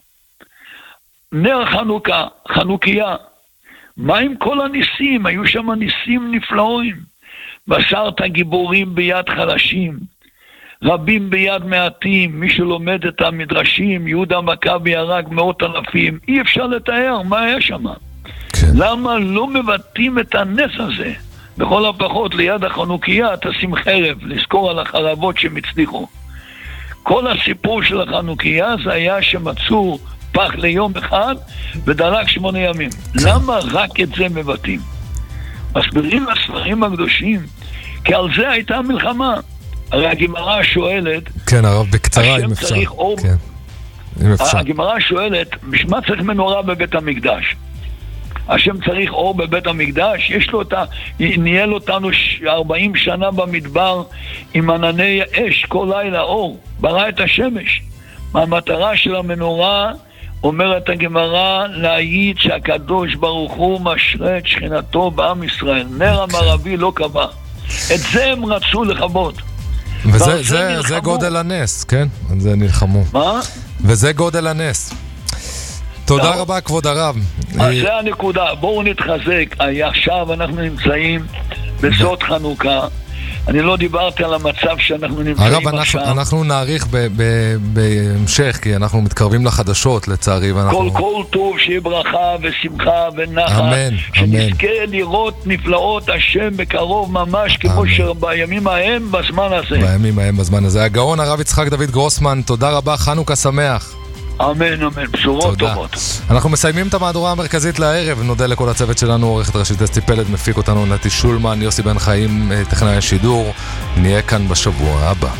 נר חנוכה, חנוכיה. מה עם כל הניסים? היו שם ניסים נפלאים. מסרת גיבורים ביד חלשים, רבים ביד מעטים. מי שלומד את המדרשים, יהודה מכבי הרג מאות אלפים. אי אפשר לתאר מה היה שם. כן. למה לא מבטאים את הנס הזה? בכל הפחות ליד החנוכיה תשים חרב, לזכור על החרבות שהם הצליחו. כל הסיפור של החנוכיה זה היה שמצאו פח ליום אחד ודלק שמונה ימים. למה רק את זה מבטאים? מסבירים הספרים הקדושים, כי על זה הייתה המלחמה. הרי הגמרא שואלת, כן, הרב, בקצרה אם אפשר. אור... כן, אם אפשר. הגמרא שואלת, בשמה צריך מנורה בבית המקדש. השם צריך אור בבית המקדש, יש לו את ה... ניהל אותנו ארבעים שנה במדבר עם ענני אש כל לילה אור, ברא את השמש. המטרה של המנורה, אומרת הגמרא, להעיד שהקדוש ברוך הוא משרה את שכינתו בעם ישראל. נר המערבי לא קבע. את זה הם רצו לכבות. וזה זה, זה גודל הנס, כן? זה נלחמו. מה? וזה גודל הנס. תודה רבה, כבוד הרב. אז זה הנקודה. בואו נתחזק. עכשיו אנחנו נמצאים בסוד חנוכה. אני לא דיברתי על המצב שאנחנו נמצאים אגב, אנחנו, עכשיו. אנחנו נעריך ב- ב- בהמשך, כי אנחנו מתקרבים לחדשות, לצערי, ואנחנו... כל כל טוב, שיהיה ברכה ושמחה ונחת. אמן, שנזכה אמן. לראות נפלאות השם בקרוב ממש, כמו שבימים ההם, בזמן הזה. בימים ההם, בזמן הזה. הגאון הרב יצחק דוד גרוסמן, תודה רבה, חנוכה שמח. אמן, אמן, בשורות תודה. טובות. אנחנו מסיימים את המהדורה המרכזית לערב, נודה לכל הצוות שלנו, עורכת ראשית אסתי פלד, מפיק אותנו נתי שולמן, יוסי בן חיים, טכנאי השידור. נהיה כאן בשבוע הבא.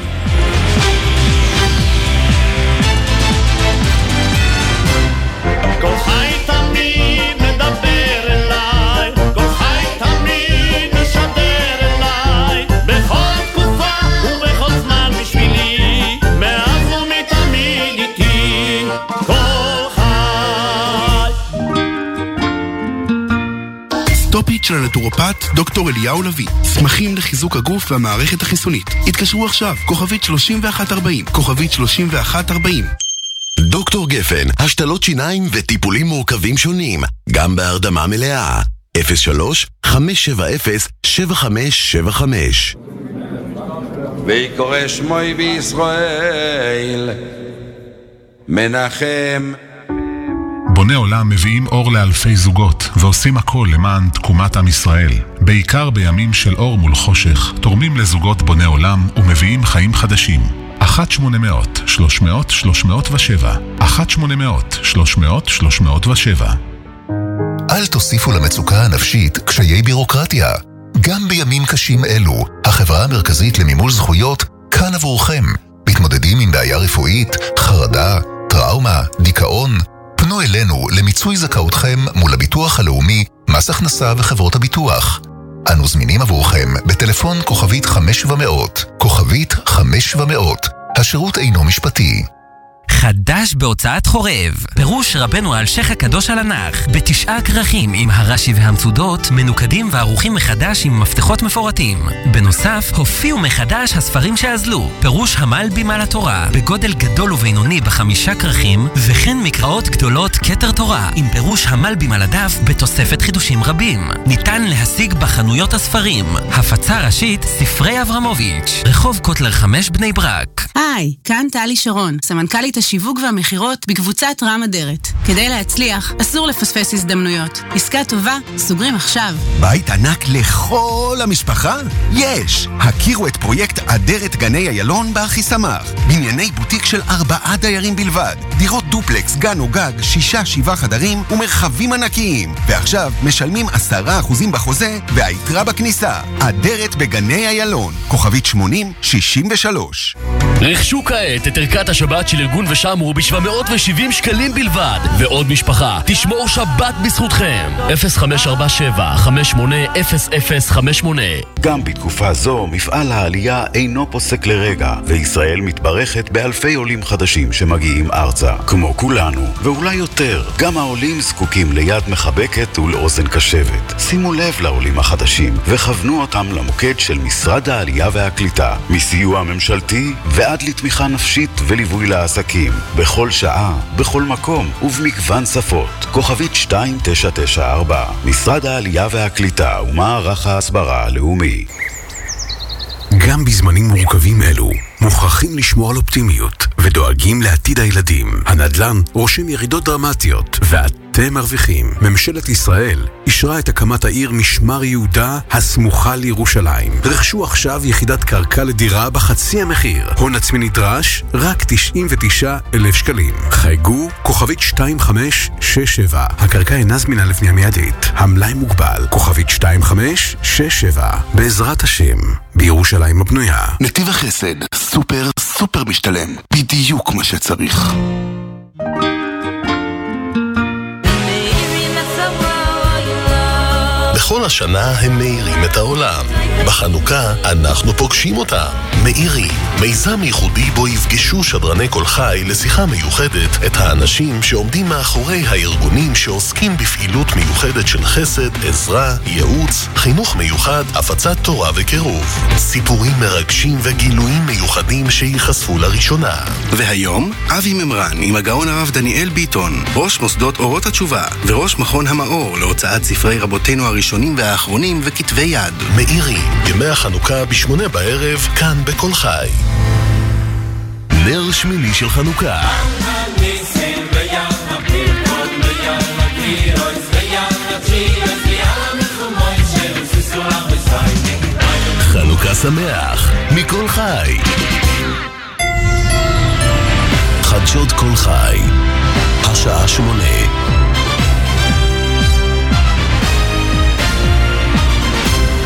סטופיט של הנטורופט דוקטור אליהו לוי. צמחים לחיזוק הגוף והמערכת החיסונית. התקשרו עכשיו, כוכבית שלושים ואחת ארבעים, כוכבית שלושים ואחת ארבעים. דוקטור גפן, השתלות שיניים וטיפולים מורכבים שונים, גם בהרדמה מלאה. אפס שלוש חמש שבע אפס שבע חמש שבע חמש. ויקורא שמוי בישראל מנחם. בוני עולם מביאים אור לאלפי זוגות ועושים הכל למען תקומת עם ישראל. בעיקר בימים של אור מול חושך, תורמים לזוגות בוני עולם ומביאים חיים חדשים. אחת שמונה מאות שלוש מאות שלוש מאות ושבע אחת שמונה מאות שלוש מאות שלוש מאות ושבע. אל תוסיפו למצוקה הנפשית קשיי בירוקרטיה. גם בימים קשים אלו, החברה המרכזית למימוש זכויות כאן עבורכם. מתמודדים עם בעיה רפואית, חרדה, טראומה, דיכאון. פנו אלינו למיצוי זכאותכם מול הביטוח הלאומי, מס הכנסה וחברות הביטוח. אנו זמינים עבורכם בטלפון כוכבית חמש שבע מאות, כוכבית חמש שבע מאות. השירות אינו משפטי. חדש בהוצאת חורב, פירוש רבנו האלשיך הקדוש על הנח, בתשעה כרכים עם הרש"י והמצודות, מנוקדים וערוכים מחדש עם מפתחות מפורטים. בנוסף, הופיעו מחדש הספרים שעזלו, פירוש המלבים על התורה, בגודל גדול ובינוני בחמישה כרכים, וכן מקראות גדולות כתר תורה, עם פירוש המלבים על הדף בתוספת חידושים רבים. ניתן להשיג בחנויות הספרים. הפצה ראשית, ספרי אברמוביץ', רחוב קוטלר חמש בני ברק. היי, כאן טלי שרון, סמנכ"לית השיווק והמחירות בקבוצת רם אדרת. כדי להצליח, אסור לפספס הזדמנויות. עסקה טובה, סוגרים עכשיו. בית ענק לכל המשפחה? יש! הכירו את פרויקט אדרת גני איילון באחיסמך. בנייני בוטיק של ארבעה דיירים בלבד. דירות דופלקס, גן או גג, שישה, שבעה חדרים ומרחבים ענקיים. ועכשיו משלמים עשרה אחוזים בחוזה והיתרה בכניסה. אדרת בגני איילון. כוכבית שמונים שישים ושלוש. רכשו כעת את ערכת השבת של ארגון ושמרו ב-שבע מאות ושבעים שקלים בלבד. ועוד משפחה, תשמור שבת בזכותכם. אפס חמש ארבע שבע חמש שמונה אפס אפס חמש שמונה. גם בתקופה זו מפעל העלייה אינו פוסק לרגע, וישראל מתברכת באלפי עולים חדשים שמגיעים ארצה. כמו כולנו, ואולי יותר, גם העולים זקוקים ליד מחבקת ולאוזן קשבת. שימו לב לעולים החדשים וכוונו אותם למוקד של משרד העלייה והקליטה, מסיוע ממשלתי ועד לתמיכה נפשית וליווי לעסקים, בכל שעה, בכל מקום ובמגוון שפות. כוכבית שתיים תשע תשע ארבע, משרד העלייה והקליטה ומערך ההסברה הלאומי. גם בזמנים מורכבים אלו, מוכרחים לשמור על אופטימיות ודואגים לעתיד הילדים. הנדל"ן רושם ירידות דרמטיות ואתם מרוויחים. ממשלת ישראל אישרה את הקמת העיר משמר יהודה הסמוכה לירושלים. רכשו עכשיו יחידת קרקע לדירה בחצי המחיר. הון עצמי נדרש רק תשעים ותשעה אלף שקלים. חייגו כוכבית שתיים חמש שש שבע. הקרקע אינה זמינה לבנייה מיידית. המלאי מוגבל. כוכבית שתיים חמש שש שבע. בעזרת השם, בירושלים הבנויה. נתיב החסד, סופר סופר משתלם, בדיוק מה שצריך. בכל השנה הם מאירים את העולם. בחנוכה אנחנו פוגשים אותם. מאירים, מיזם ייחודי בו יפגשו שדרני כל חי לשיחה מיוחדת את האנשים שעומדים מאחורי הארגונים שעוסקים בפעילות מיוחדת של חסד, עזרה, ייעוץ, חינוך מיוחד, הפצת תורה וקירוב. סיפורים מרגשים וגילויים מיוחדים שיחשפו לראשונה. והיום, אבי ממרן עם הגאון הרב דניאל ביטון, ראש מוסדות אורות התשובה וראש מכון המאור להוצאת ספרי רבותינו הראשונים הראשונים והאחרונים וכתבי יד. מאירי, ימי החנוכה בשמונה בערב, כאן בכל חי. נר שמיני של חנוכה. חנוכה שמח, מכל חי. חדשות כל חי, השעה שמונה.